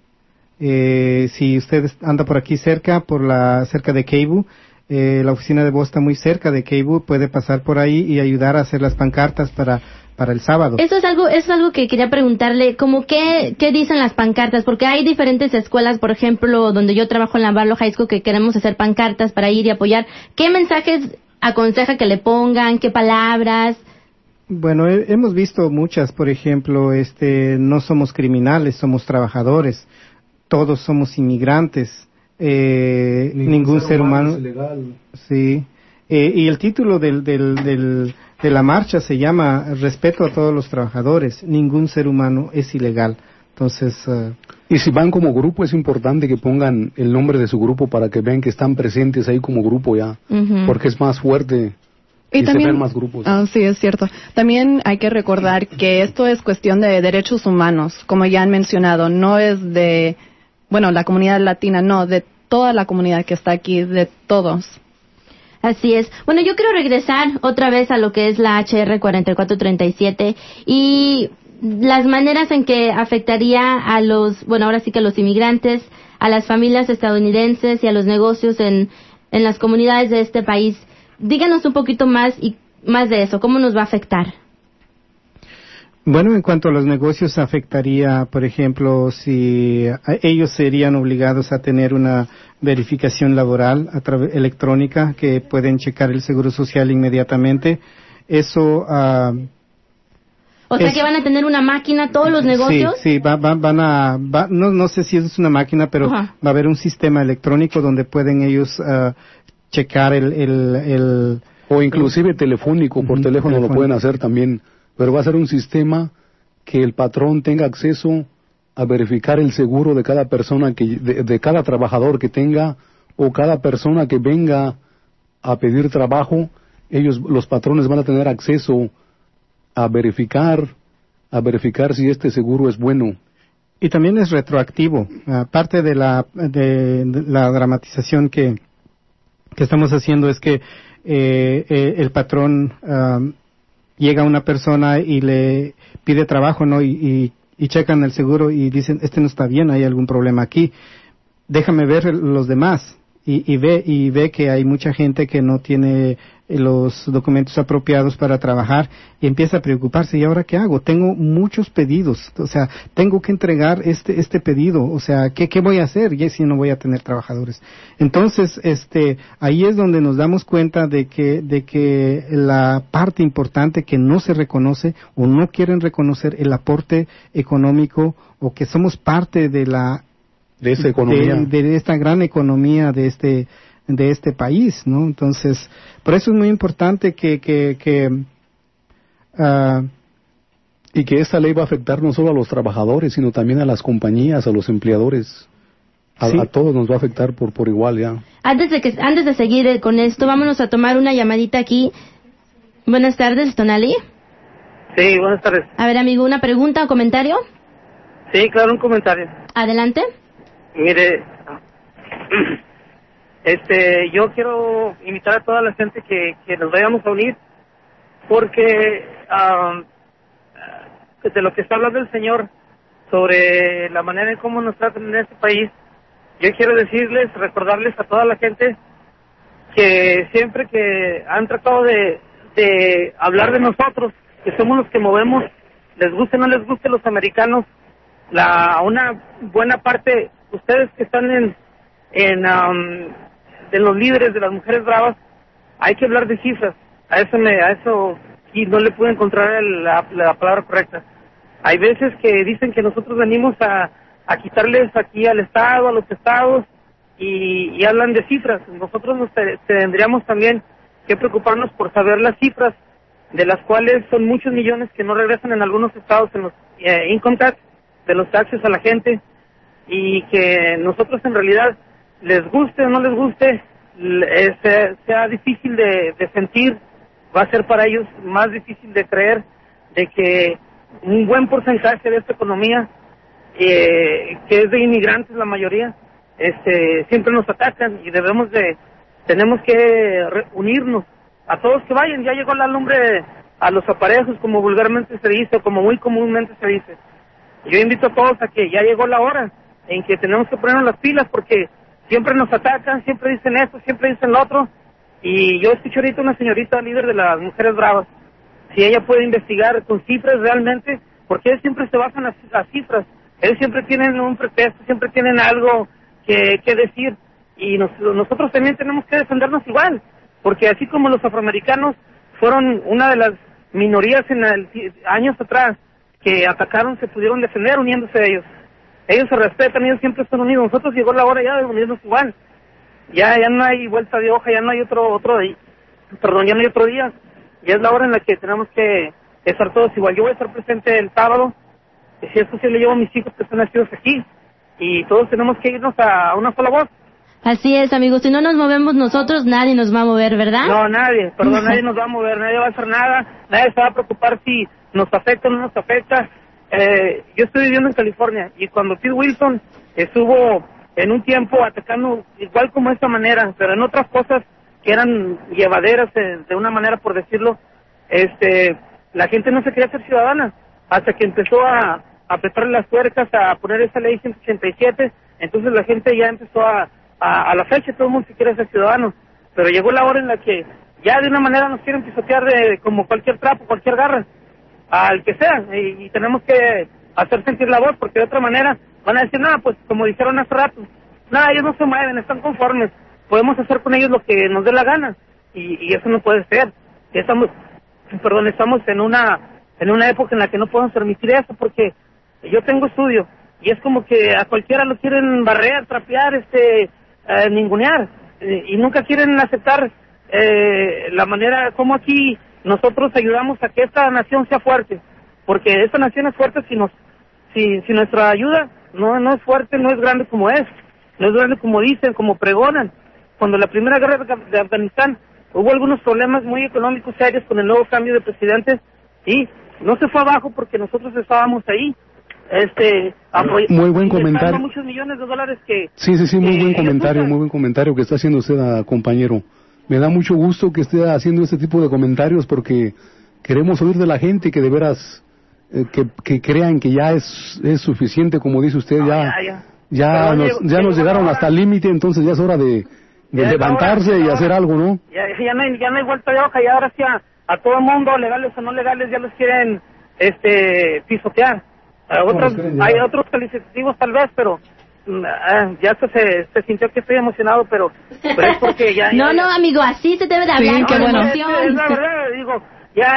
Eh, si usted anda por aquí cerca, por la cerca de Keibu, eh, la oficina de Voz está muy cerca de Keibu, puede pasar por ahí y ayudar a hacer las pancartas para para el sábado. Eso es algo, eso es algo que quería preguntarle, como qué, qué dicen las pancartas, porque hay diferentes escuelas, por ejemplo, donde yo trabajo en la Barlow High School, que queremos hacer pancartas para ir y apoyar. ¿Qué mensajes aconseja que le pongan? ¿Qué palabras? Bueno, he, hemos visto muchas, por ejemplo, este, no somos criminales, somos trabajadores, todos somos inmigrantes, eh, ningún, ningún ser, ser humano, humano es ilegal. Sí, eh, y el título del, del, del de la marcha se llama Respeto a todos los trabajadores, ningún ser humano es ilegal. Entonces, uh, y si van como grupo es importante que pongan el nombre de su grupo para que vean que están presentes ahí como grupo ya, uh-huh. porque es más fuerte y, y también, se ven más grupos. Ah, sí, es cierto. También hay que recordar que esto es cuestión de derechos humanos, como ya han mencionado, no es de bueno, la comunidad latina, no, de toda la comunidad que está aquí, de todos. Así es. Bueno, yo quiero regresar otra vez a lo que es la H R cuarenta y cuatro treinta y siete y las maneras en que afectaría a los, bueno, ahora sí que a los inmigrantes, a las familias estadounidenses y a los negocios en, en las comunidades de este país. Díganos un poquito más y más de eso, ¿cómo nos va a afectar? Bueno, en cuanto a los negocios, afectaría, por ejemplo, si ellos serían obligados a tener una verificación laboral a través electrónica, que pueden checar el seguro social inmediatamente. Eso. Uh, o sea es, que van a tener una máquina todos los negocios. Sí, sí, va, va, van a, va, no, no sé si es una máquina, pero Ajá. va a haber un sistema electrónico donde pueden ellos uh, checar el, el, el o inclusive el, telefónico, por uh-huh, teléfono telefónico. Lo pueden hacer también. Pero va a ser un sistema que el patrón tenga acceso a verificar el seguro de cada persona, que de, de cada trabajador que tenga, o cada persona que venga a pedir trabajo. Ellos, los patrones, van a tener acceso a verificar, a verificar si este seguro es bueno. Y también es retroactivo. Aparte de la, de, de la dramatización que, que estamos haciendo es que eh, eh, el patrón um, llega una persona y le pide trabajo, ¿no? Y, y, y checan el seguro y dicen, este no está bien, hay algún problema aquí. Déjame ver los demás. Y, y ve y ve que hay mucha gente que no tiene los documentos apropiados para trabajar y empieza a preocuparse. ¿Y ahora qué hago? Tengo muchos pedidos, o sea, tengo que entregar este este pedido, o sea, ¿qué qué voy a hacer? Y si no voy a tener trabajadores. Entonces, este, ahí es donde nos damos cuenta de que de que la parte importante que no se reconoce o no quieren reconocer el aporte económico, o que somos parte de la de esa economía, de, de esta gran economía de este de este país, ¿no? Entonces, por eso es muy importante que que, que uh, y que esta ley va a afectar no solo a los trabajadores, sino también a las compañías, a los empleadores, a, sí. a todos nos va a afectar por por igual ya. Antes de que antes de seguir con esto, vámonos a tomar una llamadita aquí. Buenas tardes, Tonali. Sí, buenas tardes. A ver, amigo, una pregunta o comentario. Sí, claro, un comentario. Adelante. Mire, este, yo quiero invitar a toda la gente que, que nos vayamos a unir, porque um, de lo que está hablando el señor sobre la manera en cómo nos tratan en este país, yo quiero decirles, recordarles a toda la gente que siempre que han tratado de, de hablar de nosotros, que somos los que movemos, les guste o no les guste los americanos, la una buena parte, ustedes que están en en um, de los líderes de las mujeres bravas, hay que hablar de cifras. A eso me a eso y no le puedo encontrar el, la, la palabra correcta. Hay veces que dicen que nosotros venimos a, a quitarles aquí al Estado, a los estados, y, y hablan de cifras. Nosotros nos te, tendríamos también que preocuparnos por saber las cifras, de las cuales son muchos millones que no regresan en algunos estados en los eh, income tax, de los taxes a la gente, y que nosotros en realidad, les guste o no les guste, eh, sea, sea difícil de, de sentir, va a ser para ellos más difícil de creer de que un buen porcentaje de esta economía, eh, que es de inmigrantes la mayoría, este, siempre nos atacan, y debemos de, tenemos que unirnos a todos que vayan. Ya llegó la lumbre a los aparejos, como vulgarmente se dice, como muy comúnmente se dice. Yo invito a todos a que ya llegó la hora en que tenemos que ponernos las pilas, porque siempre nos atacan, siempre dicen esto, siempre dicen lo otro. Y yo escucho ahorita una señorita líder de las mujeres bravas, si ella puede investigar con cifras realmente, porque ellos siempre se basan a las cifras, ellos siempre tienen un pretexto, siempre tienen algo que, que decir, y nos, nosotros también tenemos que defendernos igual, porque así como los afroamericanos fueron una de las minorías en el, años atrás que atacaron, se pudieron defender uniéndose a ellos. Ellos se respetan, ellos siempre están unidos. Nosotros llegó la hora ya de unirnos igual. Ya ya no hay vuelta de hoja, ya no hay otro otro día, perdón, ya no hay otro día. Ya es la hora en la que tenemos que estar todos igual. Yo voy a estar presente el sábado, y si es posible llevo a mis hijos que están nacidos aquí, y todos tenemos que irnos a una sola voz. Así es, amigos, si no nos movemos nosotros, nadie nos va a mover, ¿verdad? No, nadie, perdón, nadie nos va a mover, nadie va a hacer nada, nadie se va a preocupar si nos afecta o no nos afecta. Eh, yo estoy viviendo en California, y cuando Pete Wilson estuvo en un tiempo atacando igual como esta manera, pero en otras cosas que eran llevaderas de, de una manera por decirlo, este, la gente no se quería ser ciudadana hasta que empezó a, a apretarle las tuercas, a poner esa ley ciento ochenta y siete, entonces la gente ya empezó a, a, a la fecha todo el mundo se quiere ser ciudadano, pero llegó la hora en la que ya de una manera nos quieren pisotear de, como cualquier trapo, cualquier garra, al que sea, y, y tenemos que hacer sentir la voz, porque de otra manera van a decir, nada, pues como dijeron hace rato, nada, ellos no se mueven, están conformes, podemos hacer con ellos lo que nos dé la gana, y, y eso no puede ser. Estamos, perdón, estamos en una en una época en la que no podemos permitir eso, porque yo tengo estudio, y es como que a cualquiera lo quieren barrer, trapear, este, eh, ningunear, eh, y nunca quieren aceptar eh, la manera como aquí nosotros ayudamos a que esta nación sea fuerte, porque esta nación es fuerte si nos si si nuestra ayuda no no es fuerte, no es grande como es, no es grande como dicen, como pregonan. Cuando la primera guerra de Afganistán hubo algunos problemas muy económicos serios con el nuevo cambio de presidente y no se fue abajo porque nosotros estábamos ahí, este apoy- muy buen comentario, muchos millones de dólares que sí sí sí muy que buen comentario, ejecutan. muy buen comentario que está haciendo usted, a, compañero. Me da mucho gusto que esté haciendo este tipo de comentarios porque queremos oír de la gente que de veras eh, que, que crean que ya es es suficiente, como dice usted, No, ya ya, ya. ya Pero, nos llegó- ya nos llegó llegaron la hasta el límite, entonces ya es hora de, de Ya es levantarse hora, ya es y hora. hacer algo, ¿no? Ya, ya no hay, ya no hay vuelta de hoja, y ahora sí a, a todo el mundo, legales o no legales, ya los quieren este pisotear. A otros, quieren llevar. hay otros calificativos tal vez, pero mm, ah, ya se, se, se sintió que estoy emocionado, pero, pero es porque ya... No, ya- no, amigo, así se debe de Sí, hablar qué con bueno. emoción. Es, es la verdad, digo, ya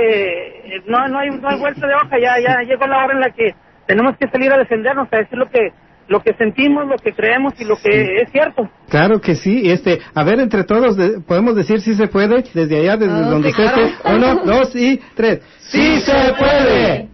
este, no, no hay, no hay vuelta de hoja, ya, ya llegó la hora en la que tenemos que salir a defendernos, a decir lo que, lo que sentimos, lo que creemos y lo que es cierto. Claro que sí, este, a ver, entre todos de- podemos decir si se puede, desde allá, desde Ah, donde sí, usted claro. esté. Uno, dos y tres. ¡Sí se puede!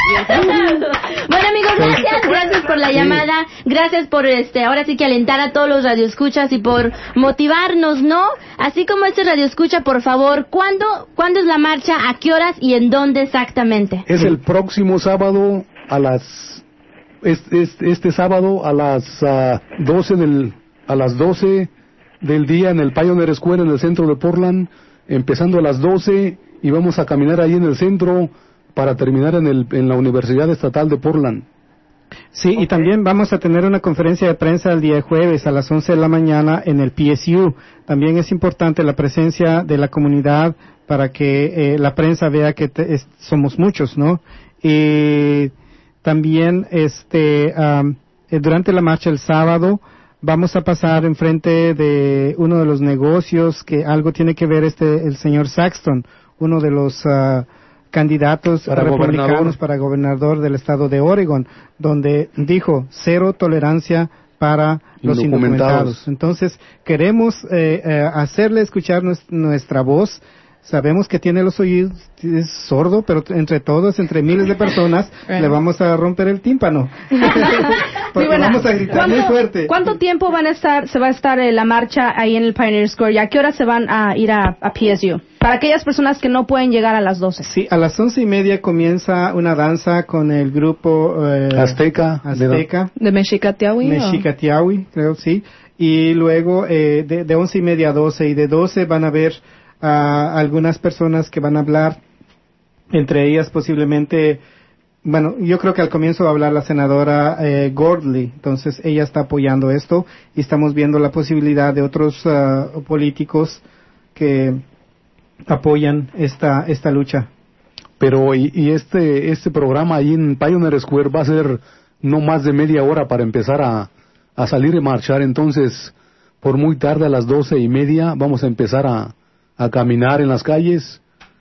Bueno, amigos, gracias, gracias por la Sí. llamada, gracias por este, ahora sí que alentar a todos los radioescuchas y por motivarnos, ¿no? Así como este radioescucha, por favor, ¿cuándo, ¿cuándo es la marcha? ¿A qué horas y en dónde exactamente? Es el próximo sábado a las este, este, este sábado a las ah, doce del a las doce del día en el Pioneer Square en el centro de Portland, empezando a las doce y vamos a caminar ahí en el centro para terminar en el en la Universidad Estatal de Portland. Sí, y también vamos a tener una conferencia de prensa el día jueves a las once de la mañana en el P S U. También es importante la presencia de la comunidad para que eh, la prensa vea que te- es- somos muchos, ¿no? Y también este am, eh, durante la marcha el sábado vamos a pasar enfrente de uno de los negocios que algo tiene que ver este el señor Saxton, uno de los ah, candidatos Para republicanos gobernador. para gobernador del estado de Oregon, donde dijo cero tolerancia para los Indocumentados. indocumentados. Entonces, queremos eh, eh, hacerle escuchar nues- nuestra voz. Sabemos que tiene los oídos, es sordo, pero t- entre todos, entre miles de personas, le vamos a romper el tímpano. Porque Sí, bueno, vamos a gritar muy ¿cuánto- fuerte. ¿Cuánto tiempo van a estar, se va a estar eh, la marcha ahí en el Pioneer Square y a qué hora se van a ir a, a P S U? Para aquellas personas que no pueden llegar a las doce. Sí, a las once y media comienza una danza con el grupo eh, Azteca. Azteca. ¿De Mexicatiahui? Mexicatiahui, creo, sí. Y luego eh, de, de once y media a doce, y de doce van a ver a algunas personas que van a hablar, entre ellas posiblemente, bueno, yo creo que al comienzo va a hablar la senadora eh, Gordley, entonces ella está apoyando esto y estamos viendo la posibilidad de otros ah, políticos que apoyan esta esta lucha. Pero y, y este este programa ahí en Pioneer Square va a ser no más de media hora para empezar a, a salir y marchar, entonces por muy tarde a las doce y media vamos a empezar a, a caminar en las calles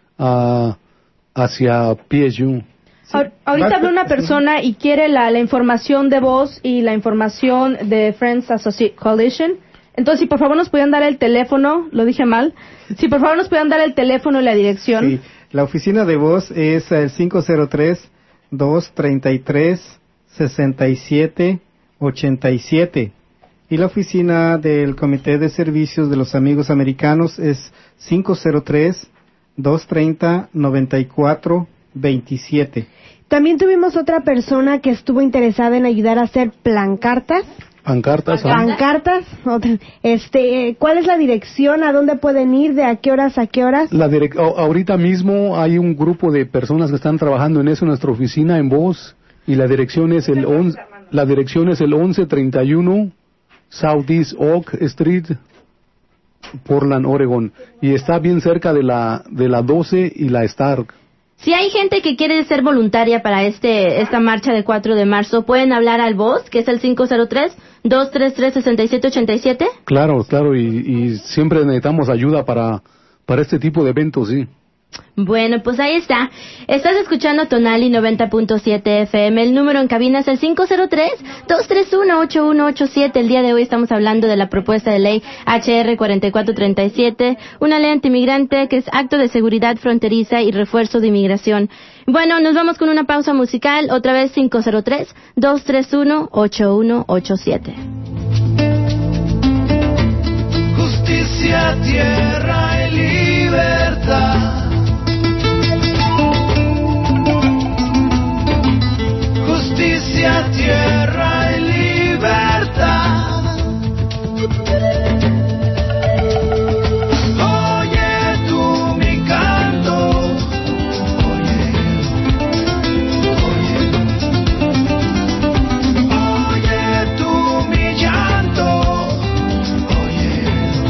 a, hacia P S U. Ahor- Ahorita habló una persona y quiere la, la información de voz y la información de Friends Associate Coalition. Entonces, si por favor nos pudieran dar el teléfono, lo dije mal, si por favor nos pudieran dar el teléfono y la dirección. Sí, la oficina de voz es el cinco cero tres, dos tres tres, seis siete ocho siete y la oficina del Comité de Servicios de los Amigos Americanos es cinco cero tres, dos tres cero, nueve cuatro dos siete. También tuvimos otra persona que estuvo interesada en ayudar a hacer plancartas. Pancartas. ¿Ah? Pancartas. Otra. Este, ¿cuál es la dirección? ¿A dónde pueden ir? ¿De a qué horas a qué horas? La direc- ahorita mismo hay un grupo de personas que están trabajando en eso en nuestra oficina en Voz, y la dirección es el once, la dirección es el once treinta y uno Southeast Oak Street, Portland, Oregon, y está bien cerca de la de la doce y la Stark. Si hay gente que quiere ser voluntaria para este esta marcha del cuatro de marzo, ¿pueden hablar al Voz, que es el cinco cero tres, dos tres tres, seis siete ocho siete? Claro, claro, y, y siempre necesitamos ayuda para, para este tipo de eventos, sí. Bueno, pues ahí está. Estás escuchando Tonali noventa punto siete F M. El número en cabina es el cinco cero tres, dos tres uno, ocho uno ocho siete. El día de hoy estamos hablando de la propuesta de ley H R cuatro cuatro tres siete, una ley antimigrante que es acto de seguridad fronteriza y refuerzo de inmigración. Bueno, nos vamos con una pausa musical. Otra vez cinco cero tres, dos tres uno, ocho uno ocho siete. Justicia, tierra y libertad. Justicia, tierra y libertad. Oye tú mi canto, oye, oye, oye tú mi llanto, oye,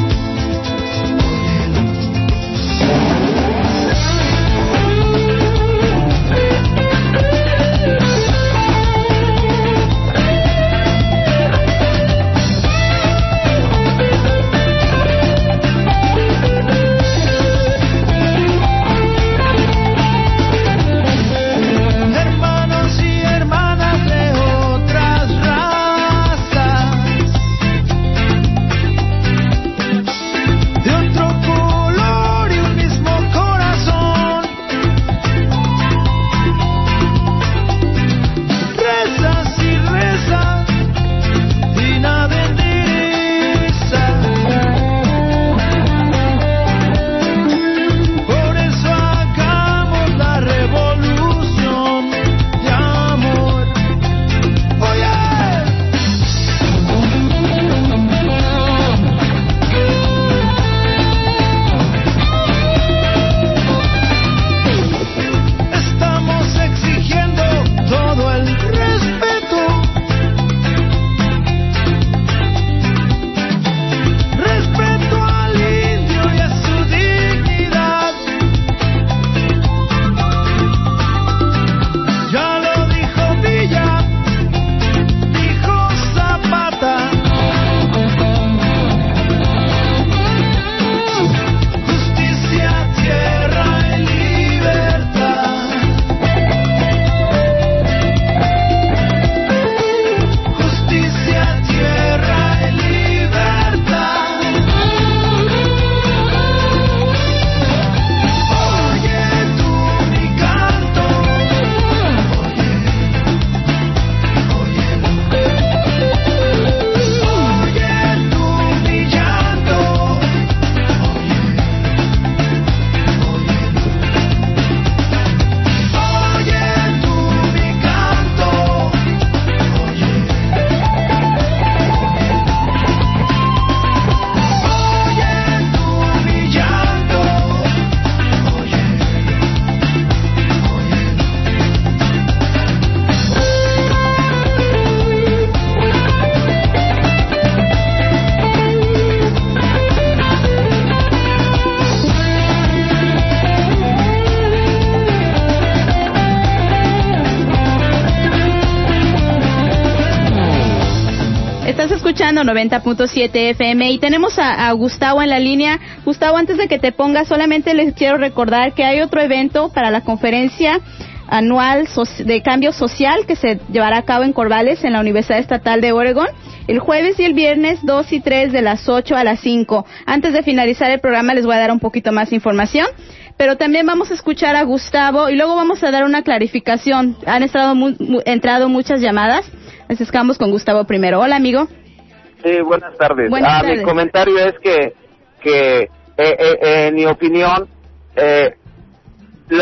escuchando noventa punto siete F M y tenemos a, a Gustavo en la línea. Gustavo, antes de que te pongas, solamente les quiero recordar que hay otro evento para la conferencia anual de cambio social que se llevará a cabo en Corvallis, en la Universidad Estatal de Oregon, el jueves y el viernes dos y tres de las ocho a las cinco. Antes de finalizar el programa les voy a dar un poquito más de información, pero también vamos a escuchar a Gustavo y luego vamos a dar una clarificación. Han entrado, mu mu entrado muchas llamadas, así es que vamos con Gustavo primero. Hola, amigo. Sí, buenas tardes. Buenas ah, tardes. Mi comentario es que, que eh, eh, en mi opinión, eh, las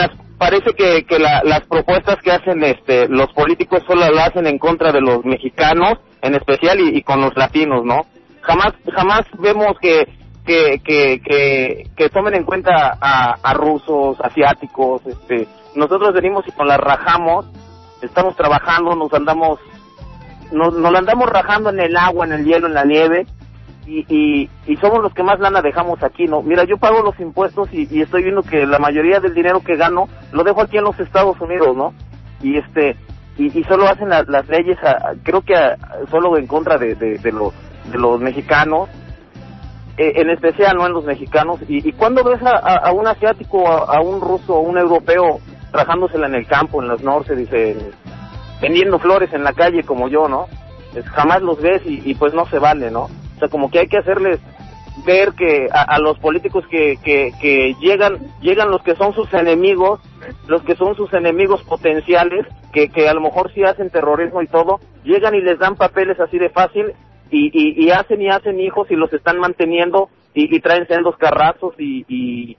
parece que, que la, las propuestas que hacen este los políticos solo las hacen en contra de los mexicanos, en especial, y, y con los latinos, ¿no? Jamás jamás vemos que que que que, que tomen en cuenta a, a rusos, asiáticos. Este, nosotros venimos y nos la rajamos, estamos trabajando, nos andamos nos, nos la andamos rajando en el agua, en el hielo, en la nieve. Y, y, y somos los que más lana dejamos aquí, ¿no? Mira, yo pago los impuestos y, y estoy viendo que la mayoría del dinero que gano lo dejo aquí en los Estados Unidos, ¿no? Y este y, y solo hacen la, las leyes, a, creo que a, solo en contra de, de, de, los, de los mexicanos, eh, en especial no en los mexicanos. Y, y cuando ves a, a, a un asiático, a, a un ruso, a un europeo trajándosela en el campo, en los norte, dice, vendiendo flores en la calle como yo, ¿no? Es, jamás los ves y, y pues no se vale, ¿no? O sea, como que hay que hacerles ver que a, a los políticos que, que, que llegan llegan los que son sus enemigos, los que son sus enemigos potenciales, que, que a lo mejor sí hacen terrorismo y todo, llegan y les dan papeles así de fácil y, y, y hacen y hacen hijos y los están manteniendo y, y traen sendos carrazos y, y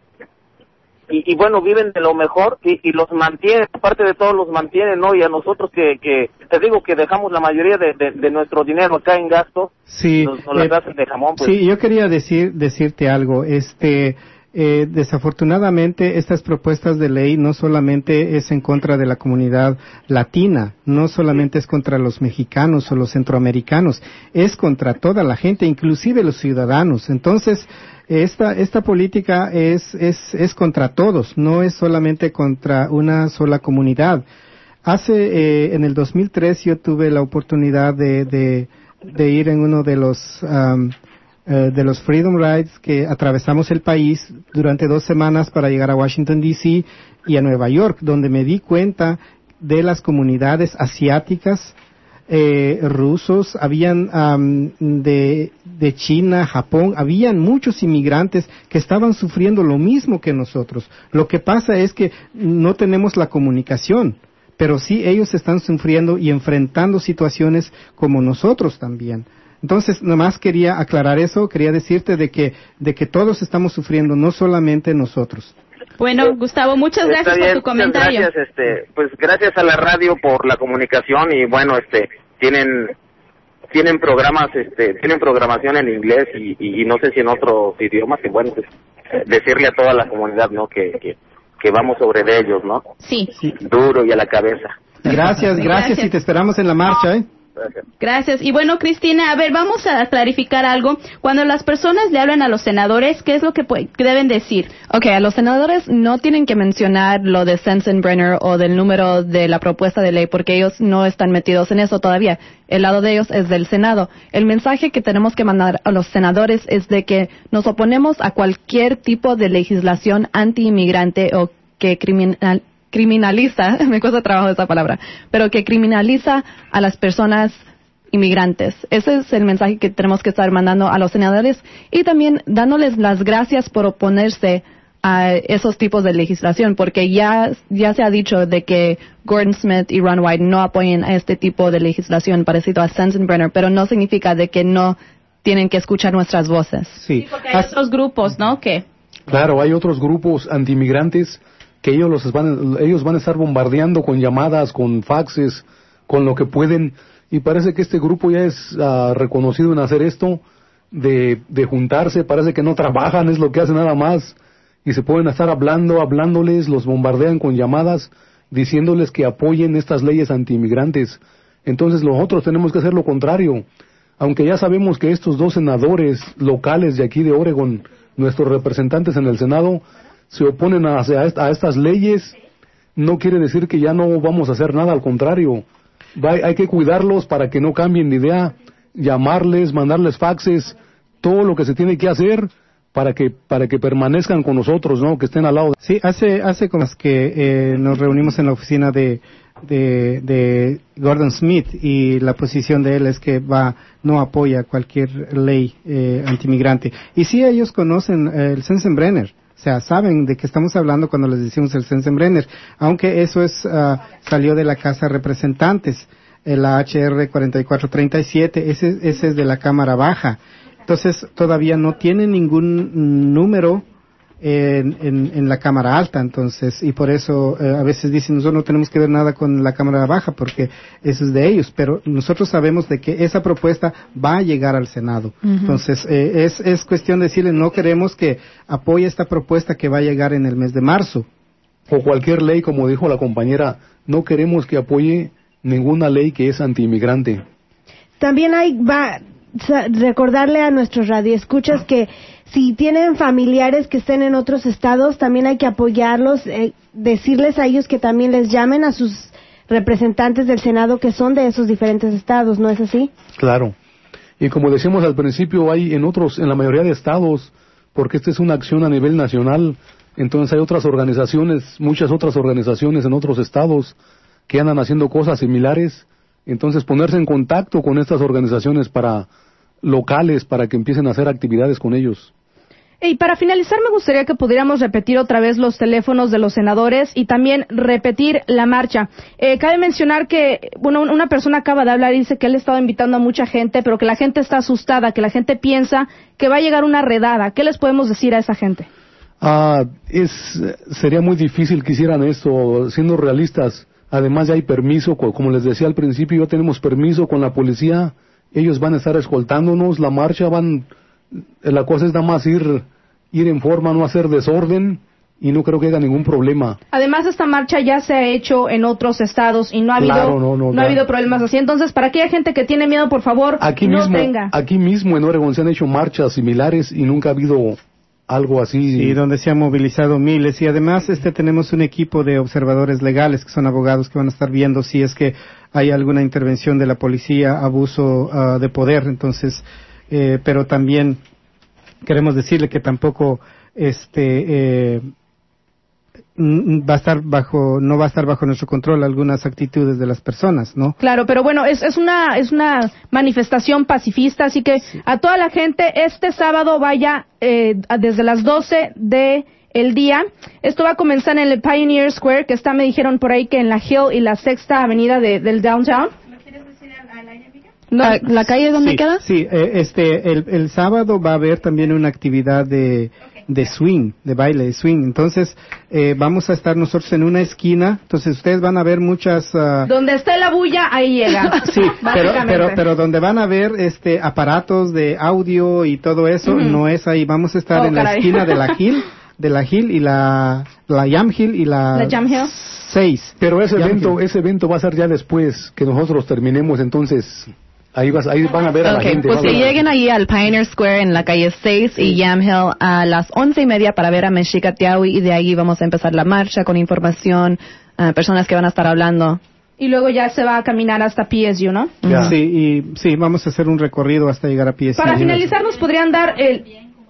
Y, y bueno, viven de lo mejor y, y los mantienen, aparte de todo los mantienen, ¿no? Y a nosotros que, que te digo que dejamos la mayoría de, de, de nuestro dinero acá en gastos, sí, nos, nos las eh, hacen de jamón, pues. Sí, yo quería decir decirte algo, este... Eh, desafortunadamente estas propuestas de ley no solamente es en contra de la comunidad latina, no solamente es contra los mexicanos o los centroamericanos, es contra toda la gente, inclusive los ciudadanos. Entonces, esta esta política es es es contra todos, no es solamente contra una sola comunidad. Hace eh, en el dos mil tres yo tuve la oportunidad de de, de ir en uno de los um, Uh, de los Freedom Rides que atravesamos el país durante dos semanas para llegar a Washington D C y a Nueva York, donde me di cuenta de las comunidades asiáticas, eh, rusos, habían um, de, de China, Japón, habían muchos inmigrantes que estaban sufriendo lo mismo que nosotros. Lo que pasa es que no tenemos la comunicación, pero sí ellos están sufriendo y enfrentando situaciones como nosotros también. Entonces, nomás quería aclarar eso, quería decirte de que de que todos estamos sufriendo, no solamente nosotros. Bueno, Gustavo, muchas Está gracias bien, por tu comentario. Muchas gracias, este, pues gracias a la radio por la comunicación y bueno, este, tienen tienen programas, este, tienen programación en inglés y, y, y no sé si en otros idiomas, que bueno, pues decirle a toda la comunidad, ¿no? Que que, que vamos sobre de ellos, ¿no? Sí. sí. Duro y a la cabeza. Gracias, gracias, gracias y te esperamos en la marcha, ¿eh? Gracias. Y bueno, Cristina, a ver, vamos a clarificar algo. Cuando las personas le hablan a los senadores, ¿qué es lo que, puede, que deben decir? Ok, a los senadores no tienen que mencionar lo de Sensenbrenner o del número de la propuesta de ley, porque ellos no están metidos en eso todavía. El lado de ellos es del Senado. El mensaje que tenemos que mandar a los senadores es de que nos oponemos a cualquier tipo de legislación anti-inmigrante o que criminal criminaliza, me cuesta trabajo esa palabra, pero que criminaliza a las personas inmigrantes. Ese es el mensaje que tenemos que estar mandando a los senadores y también dándoles las gracias por oponerse a esos tipos de legislación, porque ya ya se ha dicho de que Gordon Smith y Ron Wyden no apoyen a este tipo de legislación parecido a Sensenbrenner, pero no significa de que no tienen que escuchar nuestras voces. Sí, sí, porque hay As- otros grupos, ¿no? ¿Qué? Claro, hay otros grupos antiinmigrantes que ellos los van, ellos van a estar bombardeando con llamadas, con faxes, con lo que pueden, y parece que este grupo ya es uh, reconocido en hacer esto, de, de juntarse, parece que no trabajan, es lo que hacen nada más, y se pueden estar hablando, hablándoles, los bombardean con llamadas, diciéndoles que apoyen estas leyes antiinmigrantes. Entonces nosotros tenemos que hacer lo contrario, aunque ya sabemos que estos dos senadores locales de aquí de Oregon, nuestros representantes en el Senado, se oponen a, a, a estas leyes, no quiere decir que ya no vamos a hacer nada, al contrario, Va, hay que cuidarlos para que no cambien de idea, llamarles, mandarles faxes, todo lo que se tiene que hacer para que para que permanezcan con nosotros, ¿no? Que estén al lado. Sí, hace hace como que eh, nos reunimos en la oficina de, de de Gordon Smith y la posición de él es que va no apoya cualquier ley eh, antimigrante. Y sí, ellos conocen eh, el Sensenbrenner. O sea, saben de qué estamos hablando cuando les decimos el Sensenbrenner, aunque eso es uh, salió de la Casa de Representantes, el H R cuarenta y cuatro treinta y siete, ese, ese es de la Cámara Baja. Entonces, todavía no tiene ningún número en, en, en la cámara alta, entonces, y por eso eh, a veces dicen nosotros no tenemos que ver nada con la cámara baja porque eso es de ellos, pero nosotros sabemos de que esa propuesta va a llegar al Senado. Uh-huh. Entonces, eh, es, es cuestión de decirle no queremos que apoye esta propuesta que va a llegar en el mes de marzo. O cualquier ley, como dijo la compañera, no queremos que apoye ninguna ley que es antiinmigrante. También hay, va, recordarle a nuestros radioescuchas que si tienen familiares que estén en otros estados, también hay que apoyarlos, eh, decirles a ellos que también les llamen a sus representantes del Senado que son de esos diferentes estados, ¿no es así? Claro. Y como decíamos al principio, hay en otros, en la mayoría de estados, porque esta es una acción a nivel nacional, entonces hay otras organizaciones, muchas otras organizaciones en otros estados que andan haciendo cosas similares, entonces ponerse en contacto con estas organizaciones para locales para que empiecen a hacer actividades con ellos. Y para finalizar me gustaría que pudiéramos repetir otra vez los teléfonos de los senadores y también repetir la marcha. Eh, cabe mencionar que bueno, una persona acaba de hablar y dice que él ha estado invitando a mucha gente, pero que la gente está asustada, que la gente piensa que va a llegar una redada. ¿Qué les podemos decir a esa gente? Ah, es, sería muy difícil que hicieran esto, siendo realistas. Además ya hay permiso, como les decía al principio, ya tenemos permiso con la policía. Ellos van a estar escoltándonos, la marcha van, la cosa es nada más ir, ir en forma, no hacer desorden, y no creo que haya ningún problema. Además, esta marcha ya se ha hecho en otros estados y no ha habido, claro, no, no, no ha habido problemas así. Entonces, para aquella gente que tiene miedo, por favor, aquí no mismo, tenga. Aquí mismo en Oregon se han hecho marchas similares y nunca ha habido algo así. Sí, donde se han movilizado miles. Y además este tenemos un equipo de observadores legales que son abogados que van a estar viendo si es que hay alguna intervención de la policía, abuso uh, de poder. Entonces, eh, pero también queremos decirle que tampoco este eh, va a estar bajo, no va a estar bajo nuestro control algunas actitudes de las personas, ¿no? Claro, pero bueno, es, es una es una manifestación pacifista, así que sí. A toda la gente este sábado vaya eh, desde las doce de el día. Esto va a comenzar en el Pioneer Square, que está, me dijeron por ahí que en la Hill y la Sexta Avenida de, del Downtown. ¿Lo quieres decir al aire, Miguel? No, ¿la calle dónde sí, queda? Sí, eh, este, el, el sábado va a haber también una actividad de, okay. de swing, de baile, de swing. Entonces, eh, vamos a estar nosotros en una esquina. Entonces, ustedes van a ver muchas... Uh... Donde esté la bulla, ahí llega. Sí, pero, pero, pero donde van a ver este aparatos de audio y todo eso, mm-hmm. no es ahí. Vamos a estar oh, en caray. la esquina de la Hill. de la Hill y la la Yam Hill y la, la Jam Hill. seis. Pero ese Yam evento Hill. ese evento va a ser ya después que nosotros terminemos, entonces ahí vas ahí van a ver a okay, la gente. Pues si lleguen ahí al Pioneer Square en la calle seis sí. y Yam Hill a las once y media para ver a Mexica Tiahui, y de ahí vamos a empezar la marcha con información, uh, personas que van a estar hablando. Y luego ya se va a caminar hasta P S U, ¿no? Yeah. Sí, y sí, vamos a hacer un recorrido hasta llegar a P S U. Para finalizar, ¿nos podrían dar el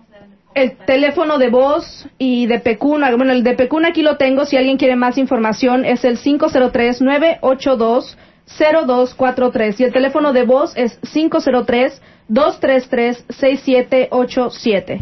el teléfono de voz y de Pecuna? Bueno, el de Pecuna aquí lo tengo, si alguien quiere más información es el cinco cero tres, nueve ocho dos, cero dos cuatro tres y el teléfono de voz es cinco cero tres, dos tres tres, seis siete ocho siete.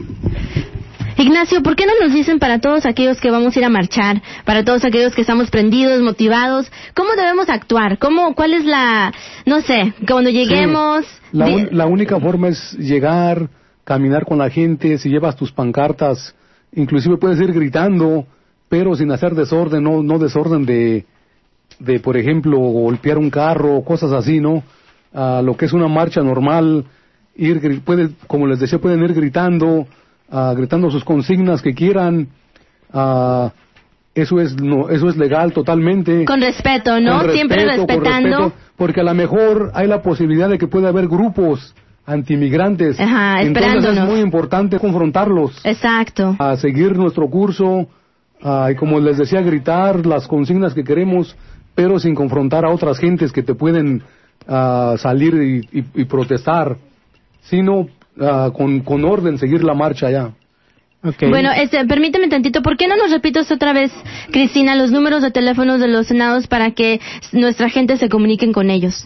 Ignacio, ¿por qué no nos dicen para todos aquellos que vamos a ir a marchar, para todos aquellos que estamos prendidos, motivados, cómo debemos actuar? ¿Cómo, cuál es la, no sé, cuando lleguemos? Sí, la, un, la única forma es llegar, caminar con la gente, si llevas tus pancartas, inclusive puedes ir gritando, pero sin hacer desorden, no, no desorden de, de, por ejemplo, golpear un carro, cosas así, ¿no? Uh, lo que es una marcha normal, ir, puede, como les decía, pueden ir gritando, uh, gritando sus consignas que quieran, uh, eso es, no, eso es legal totalmente. Con respeto, ¿no? Con respeto, siempre respetando. Con respeto, porque a lo mejor hay la posibilidad de que pueda haber grupos antimigrantes. Ajá, entonces es muy importante confrontarlos. Exacto. A seguir nuestro curso, a, y como les decía, gritar las consignas que queremos, pero sin confrontar a otras gentes que te pueden a, salir y, y, y protestar, sino a, con, con orden seguir la marcha ya. Okay. Bueno, este, permíteme tantito, ¿por qué no nos repites otra vez, Cristina, los números de teléfonos de los senados para que nuestra gente se comuniquen con ellos?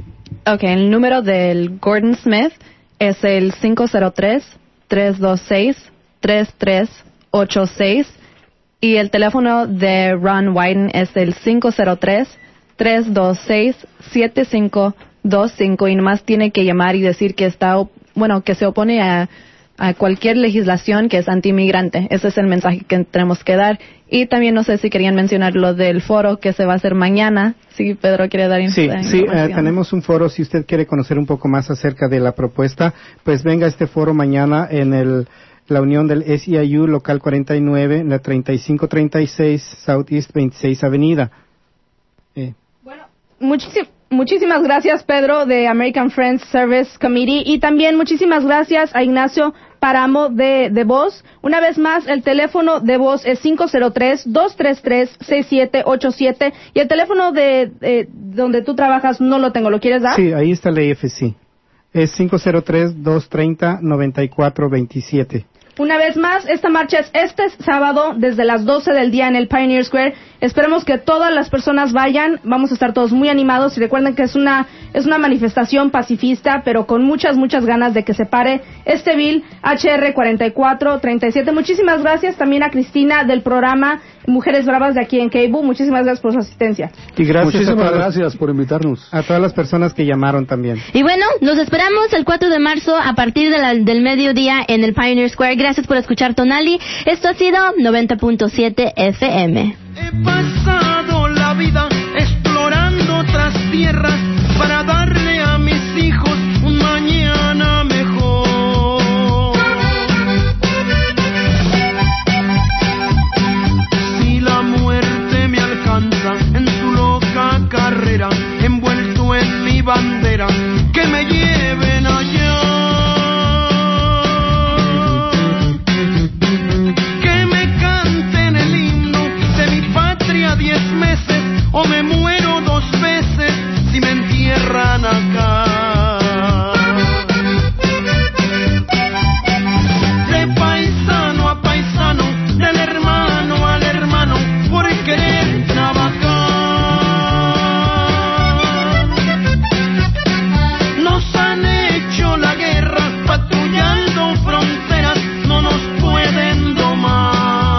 Ok, el número del Gordon Smith es el cinco cero tres, tres dos seis, tres tres ocho seis y el teléfono de Ron Wyden es el cinco cero tres, tres dos seis, siete cinco dos cinco y nomás tiene que llamar y decir que está, bueno, que se opone a, a cualquier legislación que es anti-inmigrante. Ese es el mensaje que tenemos que dar. Y también no sé si querían mencionar lo del foro que se va a hacer mañana. Si Pedro quiere dar sí, información. Sí, eh, tenemos un foro. Si usted quiere conocer un poco más acerca de la propuesta, pues venga a este foro mañana en el la unión del S E I U local cuarenta y nueve, en la treinta y cinco treinta y seis Southeast veintiséis Avenida. Eh. Bueno, muchísimas muchísimas gracias, Pedro, de American Friends Service Committee, y también muchísimas gracias a Ignacio Paramo de, de Voz. Una vez más, el teléfono de Voz es cinco cero tres, dos tres tres, seis siete ocho siete, y el teléfono de, de donde tú trabajas no lo tengo. ¿Lo quieres dar? Sí, ahí está el A F C. Es cinco cero tres, dos tres cero, nueve cuatro dos siete. Una vez más, esta marcha es este sábado desde las doce del día en el Pioneer Square. Esperemos que todas las personas vayan. Vamos a estar todos muy animados, y recuerden que es una es una manifestación pacifista, pero con muchas, muchas ganas de que se pare este bill H R cuarenta y cuatro treinta y siete. Muchísimas gracias también a Cristina del programa Mujeres Bravas de aquí en Cable. Muchísimas gracias por su asistencia. Y gracias Muchísimas a todas, gracias por invitarnos. A todas las personas que llamaron también. Y bueno, nos esperamos el cuatro de marzo a partir de la, del mediodía en el Pioneer Square. Gracias por escuchar Tonali. Esto ha sido noventa punto siete F M. He pasado la vida explorando otras tierras para darle a mis hijos un mañana mejor. Si la muerte me alcanza en su loca carrera, envuelto en mi bandera, que me lleven allá. Diez meses o me muero dos veces si me entierran acá. De paisano a paisano, del hermano al hermano, por querer trabajar. Nos han hecho la guerra patrullando fronteras, no nos pueden domar.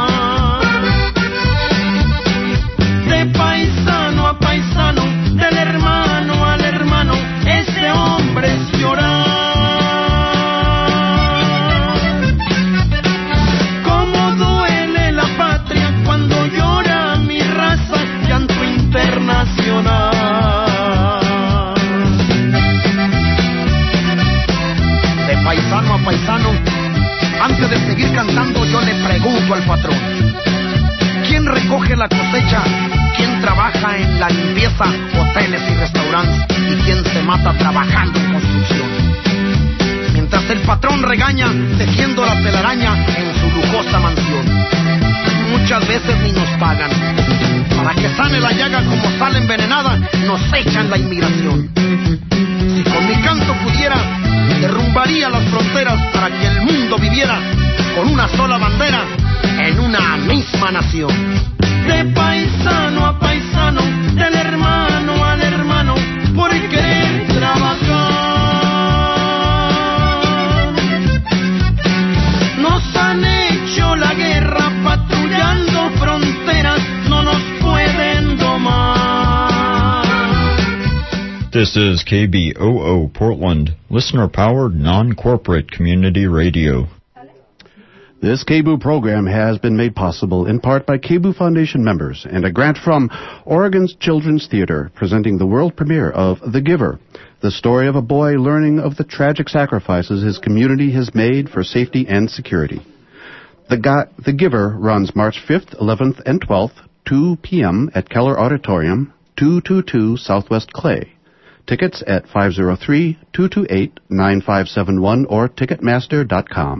Paisano a paisano, del hermano al hermano, ese hombre es llorar. Cómo duele la patria cuando llora mi raza, llanto internacional. De paisano a paisano, antes de seguir cantando yo le pregunto al patrón: ¿quién recoge la cosecha? ¿Quién trabaja en la limpieza, hoteles y restaurantes? ¿Y quién se mata trabajando en construcción? Mientras el patrón regaña, tejiendo la telaraña en su lujosa mansión. Muchas veces ni nos pagan. Para que sane la llaga como sal envenenada, nos echan la inmigración. Si con mi canto pudiera, derrumbaría las fronteras para que el mundo viviera con una sola bandera en una misma nación. De paisano a paisano, del hermano al hermano, por querer trabajar. Nos han hecho la guerra patrullando fronteras, no nos pueden domar. This is K B O O Portland, listener-powered, non-corporate community radio. This K B U program has been made possible in part by K B U Foundation members and a grant from Oregon's Children's Theater, presenting the world premiere of The Giver, the story of a boy learning of the tragic sacrifices his community has made for safety and security. The, Ga- the Giver runs March fifth, eleventh, and twelfth, two p.m. at Keller Auditorium, two twenty-two Southwest Clay. Tickets at five oh three, two two eight, nine five seven one or ticketmaster dot com.